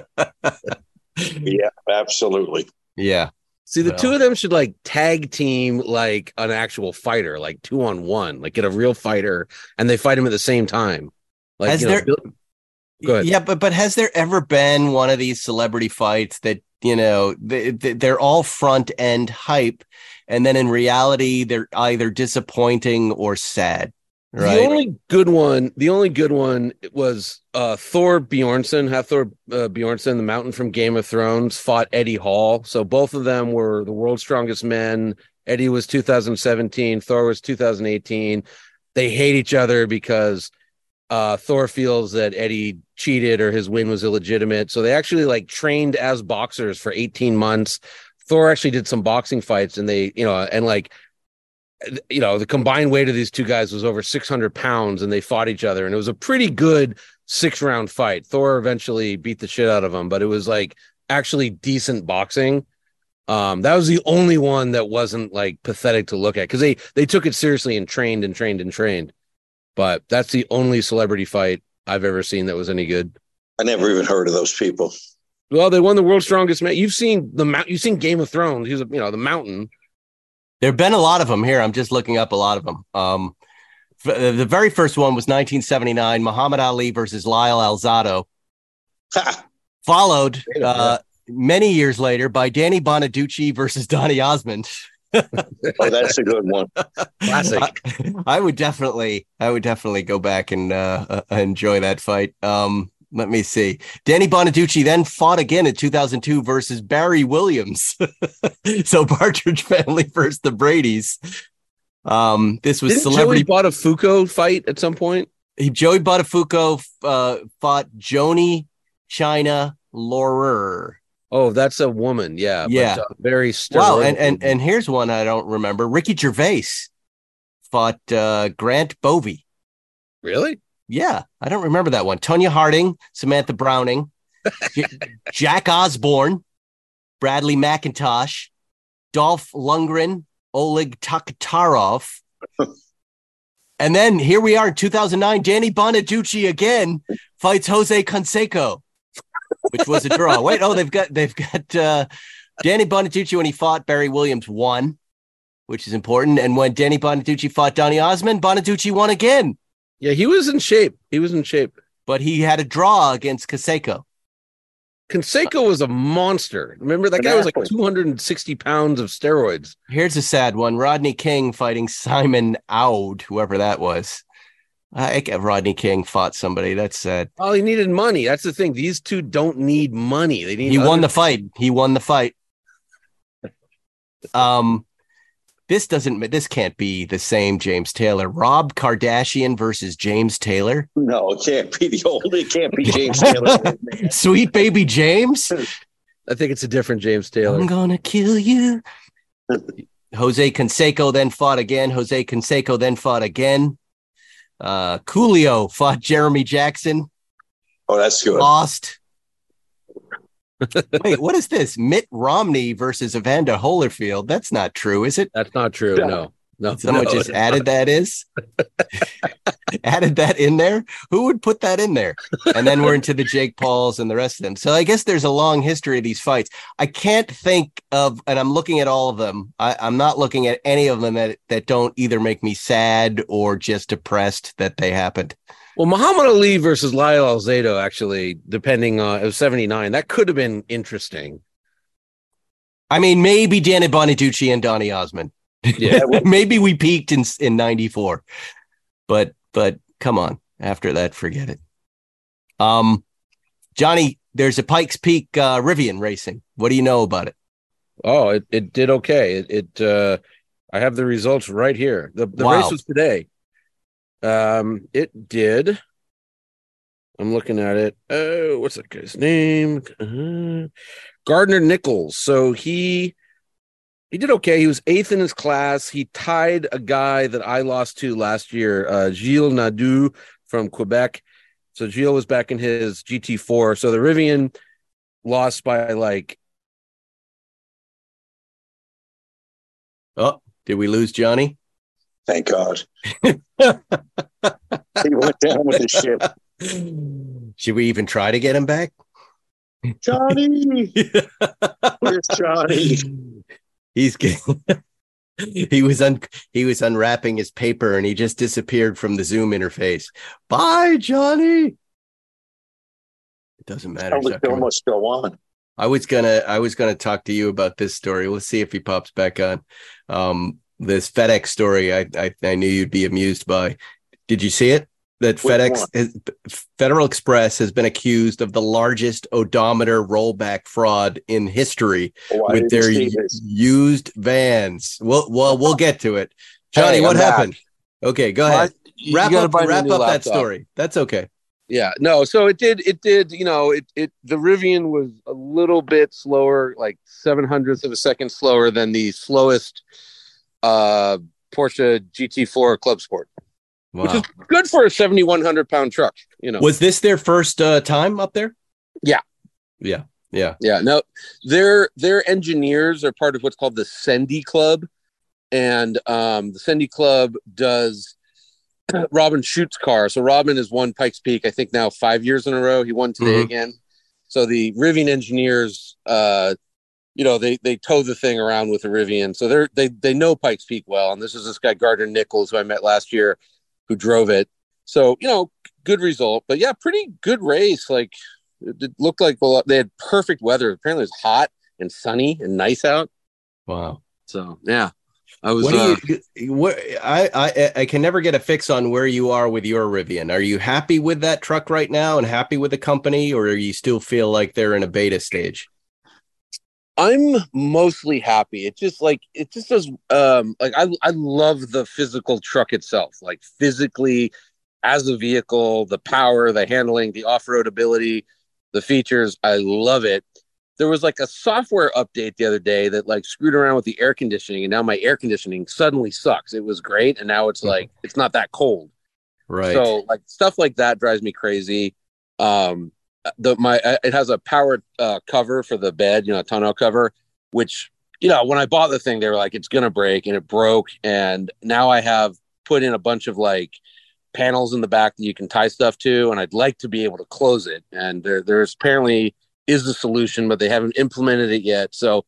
Yeah, absolutely.
Yeah.
See, the two of them should, like, tag team, like, an actual fighter, like 2-on-1, like, get a real fighter and they fight him at the same time. Like,
go ahead. Yeah, but has there ever been one of these celebrity fights that, you know, they're all front end hype, and then in reality they're either disappointing or sad? Right.
The only good one was Thor Bjornsson, Hathor Bjornsson, the Mountain from Game of Thrones, fought Eddie Hall. So both of them were the world's strongest men. Eddie was 2017, Thor was 2018. They hate each other because Thor feels that Eddie cheated or his win was illegitimate. So they actually, like, trained as boxers for 18 months. Thor actually did some boxing fights, and they, you know, and, like, you know, the combined weight of these two guys was over 600 pounds, and they fought each other, and it was a pretty good 6-round fight. Thor eventually beat the shit out of him, but it was, like, actually decent boxing. That was the only one that wasn't, like, pathetic to look at, because they took it seriously and trained. But that's the only celebrity fight I've ever seen that was any good.
I never even heard of those people.
Well, they won the world's strongest man. You've seen Game of Thrones. He's the Mountain.
There have been a lot of them here. I'm just looking up a lot of them. The very first one was 1979, Muhammad Ali versus Lyle Alzado, followed many years later by Danny Bonaducci versus Donny Osmond.
Oh, that's a good one.
Classic.
I would definitely go back and enjoy that fight. Let me see. Danny Bonaducci then fought again in 2002 versus Barry Williams. So Partridge Family versus the Bradys. This was
Didn't
celebrity.
Joey Buttafuoco fight at some point?
Joey Buttafuoco fought Joni China Laurer.
Oh, that's a woman. Yeah.
Yeah.
But, very
Wow.
steroidal.
And here's one I don't remember. Ricky Gervais fought Grant Bovey.
Really?
Yeah, I don't remember that one. Tonya Harding, Samantha Browning, Jack Osborne, Bradley McIntosh, Dolph Lundgren, Oleg Takatarov. And then here we are in 2009. Danny Bonaducci again fights Jose Canseco, which was a draw. Wait, they've got Danny Bonaducci when he fought Barry Williams won, which is important. And when Danny Bonaducci fought Donny Osmond, Bonaducci won again.
Yeah, he was in shape.
But he had a draw against Canseco.
Canseco was a monster. Remember, that guy was like 260 pounds of steroids.
Here's a sad one. Rodney King fighting Simon Aud, whoever that was. Rodney King fought somebody. That's sad.
Oh, he needed money. That's the thing. These two don't need money.
He won the fight. This can't be the same James Taylor. Rob Kardashian versus James Taylor.
No, it can't be it can't be James Taylor.
Sweet baby James.
I think it's a different James Taylor.
I'm gonna kill you. Jose Canseco then fought again. Coolio fought Jeremy Jackson.
Oh, that's good.
Lost. Wait, what is this? Mitt Romney versus Evander Holyfield. That's not true, is it?
That's not true. No.
Someone just added that added that in there. Who would put that in there? And then we're into the Jake Pauls and the rest of them. So I guess there's a long history of these fights. I can't think of, and I'm looking at all of them. I'm not looking at any of them that don't either make me sad or just depressed that they happened.
Well, Muhammad Ali versus Lyle Alzado, actually, depending on, it was 79. That could have been interesting.
I mean, maybe Danny Bonaducci and Donny Osmond.
Yeah.
Maybe we peaked in 94. But come on. After that, forget it. Johnny, there's a Pikes Peak Rivian racing. What do you know about it?
Oh, it did okay. I have the results right here. The race was today. It did. I'm looking at it. Oh, what's that guy's name? Gardner Nichols. So he did okay. He was 8th in his class. He tied a guy that I lost to last year, Gilles Nadeau from Quebec. So Gilles was back in his GT4. So the Rivian lost by like.
Oh, did we lose Johnny?
Thank God. He went down with the ship.
Should we even try to get him back?
Johnny! Where's Johnny?
He was unwrapping his paper and he just disappeared from the Zoom interface. Bye, Johnny. It doesn't matter.
The show must go on.
I was gonna talk to you about this story. We'll see if he pops back on. This FedEx story I knew you'd be amused by. Did you see it? That Federal Express has been accused of the largest odometer rollback fraud in history with their used vans. We'll get to it. Johnny, what happened? Okay, go ahead. Wrap up that story. That's okay.
Yeah, no. So it did. The Rivian was a little bit slower, like 0.07 of a second slower than the slowest Porsche GT4 Club Sport. Wow. Which is good for a 7,100 pound truck.
Was this their first time up there?
Yeah. No, their engineers are part of what's called the Sendy Club, and the Sendy Club does Robin Schutz's car. So Robin has won Pikes Peak, I think now 5 years in a row. He won today again. So the Rivian engineers, they tow the thing around with the Rivian. So they know Pikes Peak well. And this is this guy Gardner Nichols, who I met last year. who drove it. So, good result. But yeah, pretty good race. Like, it looked like they had perfect weather. Apparently it was hot and sunny and nice out.
Wow.
So, yeah. I was.
I can never get a fix on where you are with your Rivian. Are you happy with that truck right now and happy with the company, or you still feel like they're in a beta stage?
I'm mostly happy. It just does. I love the physical truck itself, like physically as a vehicle, the power, the handling, the off-road ability, the features. I love it. There was like a software update the other day that like screwed around with the air conditioning, and now my air conditioning suddenly sucks. It was great, and now it's like it's not that cold.
Right.
So like stuff like that drives me crazy. It has a powered cover for the bed, tonneau cover, which when I bought the thing, they were like it's gonna break, and it broke. And now I have put in a bunch of like panels in the back that you can tie stuff to, and I'd like to be able to close it. And there's apparently is the solution, but they haven't implemented it yet. So,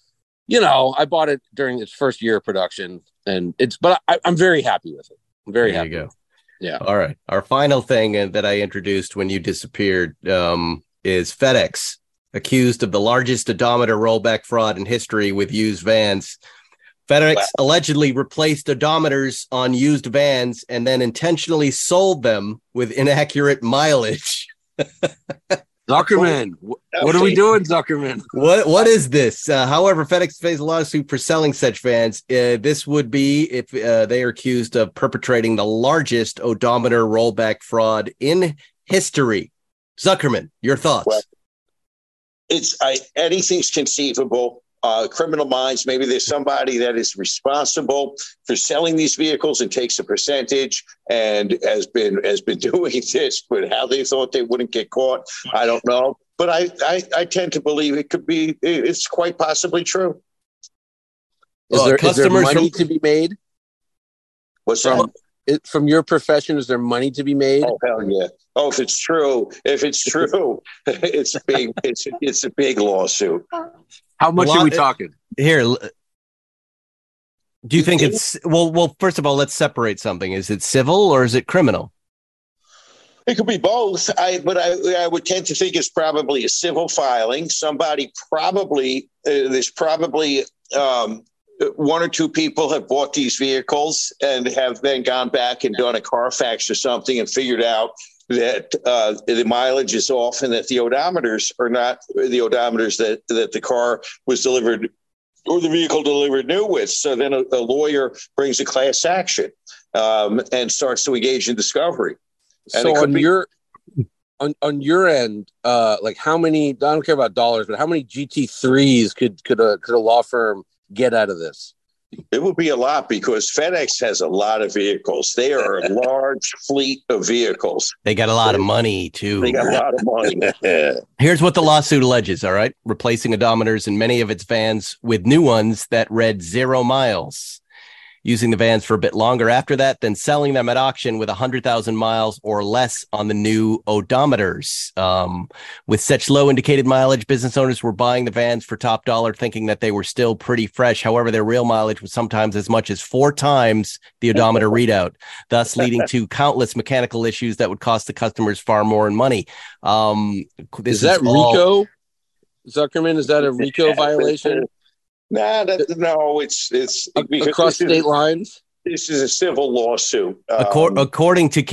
I bought it during its first year of production, and I'm very happy with it. I'm very happy.
There you go.
Yeah.
All right. Our final thing that I introduced when you disappeared is FedEx accused of the largest odometer rollback fraud in history with used vans. FedEx allegedly replaced odometers on used vans and then intentionally sold them with inaccurate mileage.
Zuckerman, what are we doing, Zuckerman?
What is this? However, FedEx faced a lawsuit for selling such vans. This would be if they are accused of perpetrating the largest odometer rollback fraud in history. Zuckerman, your thoughts?
Well, anything's conceivable. Criminal minds, maybe there's somebody that is responsible for selling these vehicles and takes a percentage and has been doing this, but how they thought they wouldn't get caught, I don't know. But I tend to believe it's quite possibly true.
Is there money to be made?
What's that?
From your profession, is there money to be made?
Oh, hell yeah. Oh, if it's true, it's big. It's a big lawsuit.
How much are we talking?
Here, do you think it's well? First of all, let's separate something. Is it civil or is it criminal?
It could be both. I would tend to think it's probably a civil filing. Somebody there's probably one or two people have bought these vehicles and have then gone back and done a Carfax or something and figured out that the mileage is off and that the odometers are not the odometers that the car was delivered or the vehicle delivered new with. So then a lawyer brings a class action and starts to engage in discovery. And
so on your end, like how many, I don't care about dollars, but how many GT3s could a law firm get out of this?
It would be a lot because FedEx has a lot of vehicles. They are a large fleet of vehicles.
They got a lot of money, too.
They got a lot of money.
Here's what the lawsuit alleges, all right? Replacing odometers in many of its vans with new ones that read 0 miles. Using the vans for a bit longer after that, then selling them at auction with 100,000 miles or less on the new odometers. With such low indicated mileage, business owners were buying the vans for top dollar, thinking that they were still pretty fresh. However, their real mileage was sometimes as much as 4 times the odometer readout, thus leading to countless mechanical issues that would cost the customers far more in money.
Is that RICO? Zuckerman, is that a RICO violation?
No, it's
across state lines.
This is a civil lawsuit.
According to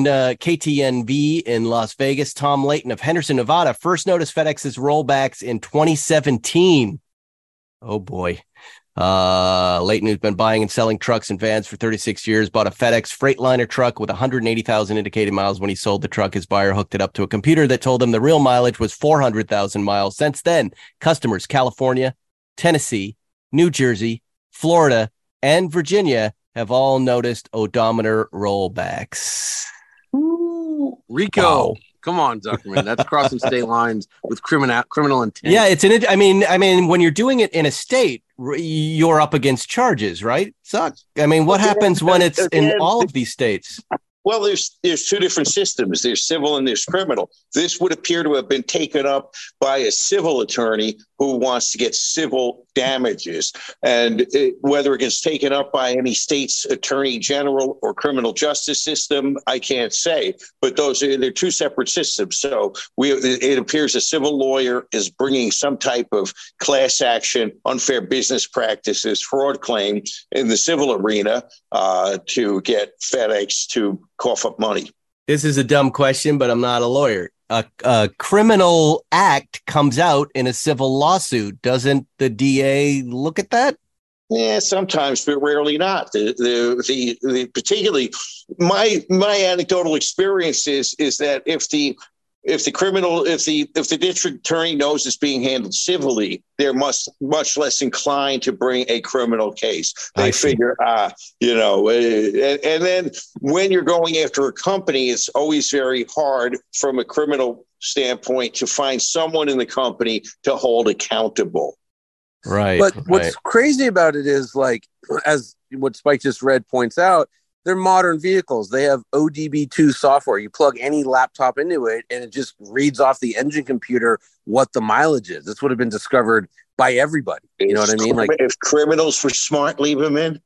KTNV in Las Vegas, Tom Layton of Henderson, Nevada, first noticed FedEx's rollbacks in 2017. Oh boy. Layton, who's been buying and selling trucks and vans for 36 years, bought a FedEx Freightliner truck with 180,000 indicated miles. When he sold the truck, his buyer hooked it up to a computer that told him the real mileage was 400,000 miles. Since then, customers California, Tennessee, New Jersey, Florida, and Virginia have all noticed odometer rollbacks.
Ooh, RICO. Wow. Come on, Zuckerman. That's crossing state lines with criminal intent.
Yeah, I mean, when you're doing it in a state, you're up against charges, right? Zuck. I mean, what happens when it's in all of these states?
Well, there's 2 different systems. There's civil and there's criminal. This would appear to have been taken up by a civil attorney who wants to get civil damages. And whether it gets taken up by any state's attorney general or criminal justice system, I can't say. But they're two separate systems. So it appears a civil lawyer is bringing some type of class action, unfair business practices, fraud claim in the civil arena to get FedEx to cough up money.
This is a dumb question, but I'm not a lawyer. A criminal act comes out in a civil lawsuit. Doesn't the DA look at that?
Yeah, sometimes, but rarely not. The particularly my anecdotal experience is that if the district attorney knows it's being handled civilly, they're much less inclined to bring a criminal case. They figure, and then when you're going after a company, it's always very hard from a criminal standpoint to find someone in the company to hold accountable.
Right.
But what's crazy about it is, like, as what Spike just read points out, they're modern vehicles. They have ODB2 software. You plug any laptop into it, and it just reads off the engine computer what the mileage is. This would have been discovered by everybody. You know what I mean? Like,
if criminals were smart, leave them in.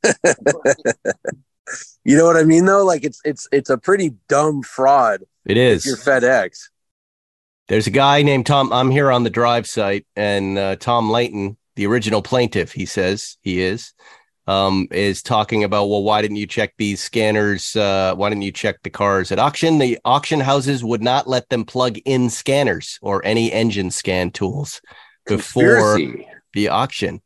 You know what I mean, though? Like, it's a pretty dumb fraud.
It is.
If you're FedEx.
There's a guy named Tom. I'm here on the Drive site, and Tom Layton, the original plaintiff, he says he is talking about, well, why didn't you check these scanners? Why didn't you check the cars at auction? The auction houses would not let them plug in scanners or any engine scan tools before the auction.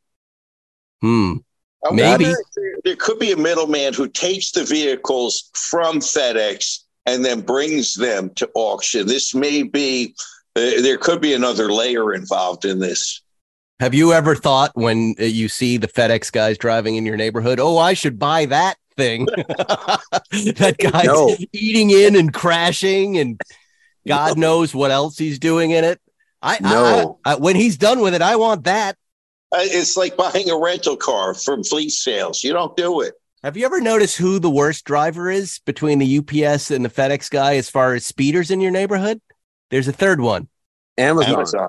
Maybe
there could be a middleman who takes the vehicles from FedEx and then brings them to auction. This may be, there could be another layer involved in this.
Have you ever thought, when you see the FedEx guys driving in your neighborhood, oh, I should buy that thing? That guy's eating in and crashing, and God knows what else he's doing in it. I when he's done with it, I want that.
It's like buying a rental car from fleet sales. You don't do it.
Have you ever noticed who the worst driver is between the UPS and the FedEx guy as far as speeders in your neighborhood? There's a third one.
Amazon.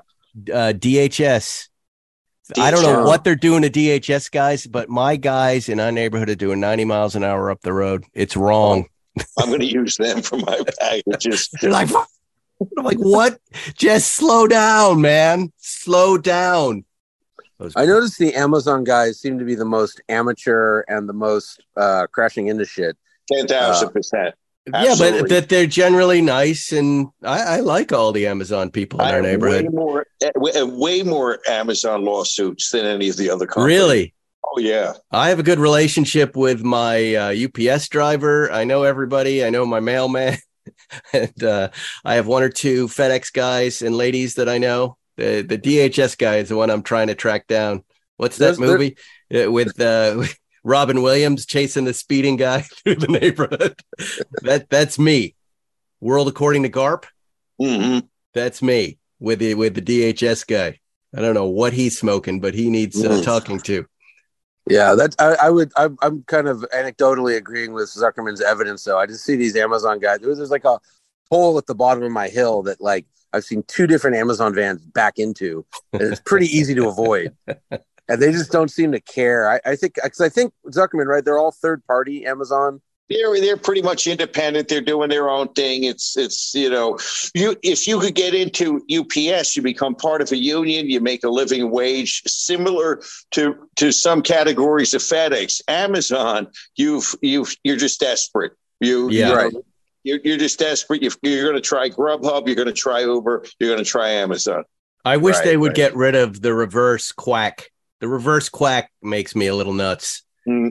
DHS. I don't know what they're doing to DHS guys, but my guys in our neighborhood are doing 90 miles an hour up the road. It's wrong.
I'm going to use them for my packages.
They're like, I'm like, what? Just slow down, man. Slow down.
I noticed the Amazon guys seem to be the most amateur and the most crashing into shit.
10,000%.
Yeah, but that they're generally nice, and I like all the Amazon people in our neighborhood.
Way more Amazon lawsuits than any of the other companies.
Really?
Oh, yeah.
I have a good relationship with my UPS driver. I know everybody. I know my mailman. And I have one or two FedEx guys and ladies that I know. The DHS guy is the one I'm trying to track down. What's that movie with Robin Williams chasing the speeding guy through the neighborhood? That's me. World According to Garp.
Mm-hmm.
That's me with the DHS guy. I don't know what he's smoking, but he needs talking to.
Yeah, I'm kind of anecdotally agreeing with Zuckerman's evidence, though. I just see these Amazon guys. There's like a hole at the bottom of my hill that, like, I've seen two different Amazon vans back into, and it's pretty easy to avoid. And they just don't seem to care. I think Zuckerman, right? They're all third party Amazon.
They're pretty much independent. They're doing their own thing. It's if you could get into UPS, you become part of a union. You make a living wage, similar to some categories of FedEx. Amazon, you're just desperate. Right. You're just desperate. You're going to try Grubhub. You're going to try Uber. You're going to try Amazon.
I wish they would get rid of the reverse quack. The reverse quack makes me a little nuts.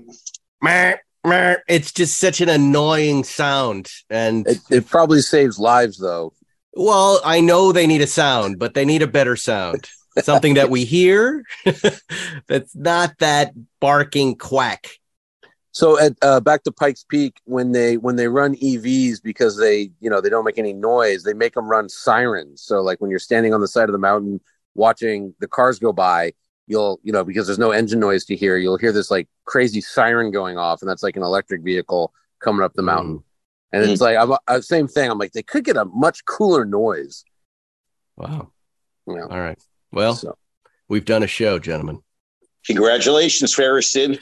It's just such an annoying sound. And
it probably saves lives, though.
Well, I know they need a sound, but they need a better sound. Something that we hear that's not that barking quack.
So at back to Pikes Peak, when they run EVs, because they don't make any noise, they make them run sirens. So like when you're standing on the side of the mountain watching the cars go by, you'll because there's no engine noise to hear, you'll hear this like crazy siren going off, and that's like an electric vehicle coming up the mountain. And it's like same thing. I'm like, they could get a much cooler noise.
Wow.
Yeah.
All right. Well, We've done a show, gentlemen.
Congratulations, Ferris Sid.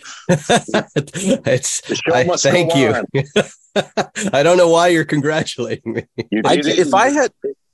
Thank you. I don't know why you're congratulating me.
If I had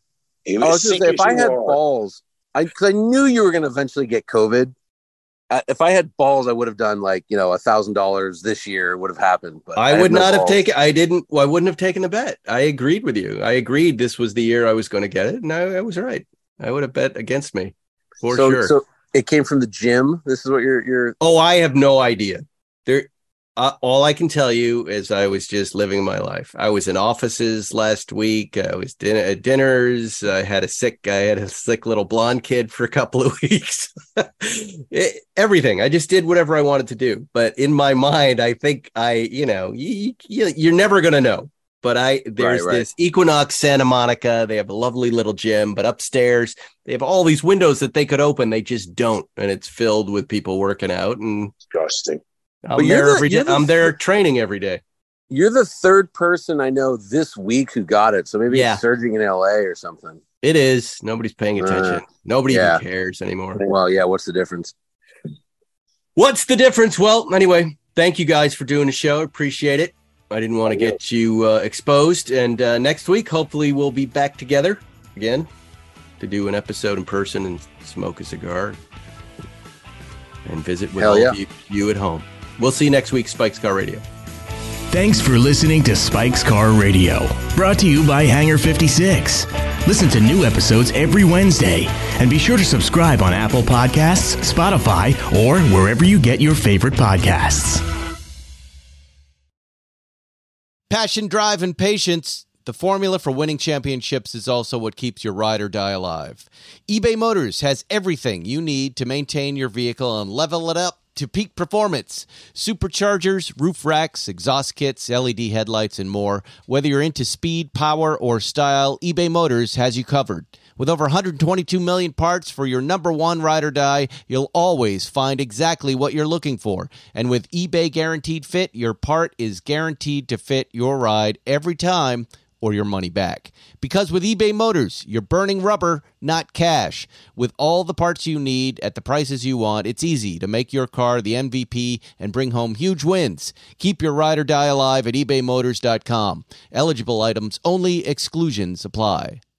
balls, because I knew you were going to eventually get COVID. If I had balls, I would have done $1,000 this year. It would have happened. But
I would not have taken. I wouldn't have taken the bet. I agreed with you. I agreed this was the year I was going to get it, and I was right. I would have bet against me for sure.
So it came from the gym. This is what you're.
Oh, I have no idea. All I can tell you is I was just living my life. I was in offices last week. I was at dinners. I had a sick little blonde kid for a couple of weeks. Everything. I just did whatever I wanted to do. But in my mind, I think you're never going to know. But there's this Equinox Santa Monica. They have a lovely little gym, but upstairs they have all these windows that they could open. They just don't. And it's filled with people working out. And
disgusting.
I'm there every day. I'm there training every day.
You're the third person I know this week who got it. So maybe it's surging in LA or something.
It is. Nobody's paying attention. Nobody even cares anymore.
Well, yeah. What's the difference?
Well, anyway, thank you guys for doing the show. Appreciate it. I didn't want to get you exposed. And next week, hopefully we'll be back together again to do an episode in person and smoke a cigar and visit with all of you at home. We'll see you next week, Spike's Car Radio.
Thanks for listening to Spike's Car Radio, brought to you by Hangar 56. Listen to new episodes every Wednesday, and be sure to subscribe on Apple Podcasts, Spotify, or wherever you get your favorite podcasts.
Passion, drive, and patience. The formula for winning championships is also what keeps your ride or die alive. eBay Motors has everything you need to maintain your vehicle and level it up to peak performance. Superchargers, roof racks, exhaust kits, LED headlights, and more. Whether you're into speed, power, or style, eBay Motors has you covered. With over 122 million parts for your number one ride or die, you'll always find exactly what you're looking for. And with eBay Guaranteed Fit, your part is guaranteed to fit your ride every time, or your money back. Because with eBay Motors, you're burning rubber, not cash. With all the parts you need at the prices you want, it's easy to make your car the MVP and bring home huge wins. Keep your ride or die alive at ebaymotors.com. Eligible items only. Exclusions apply.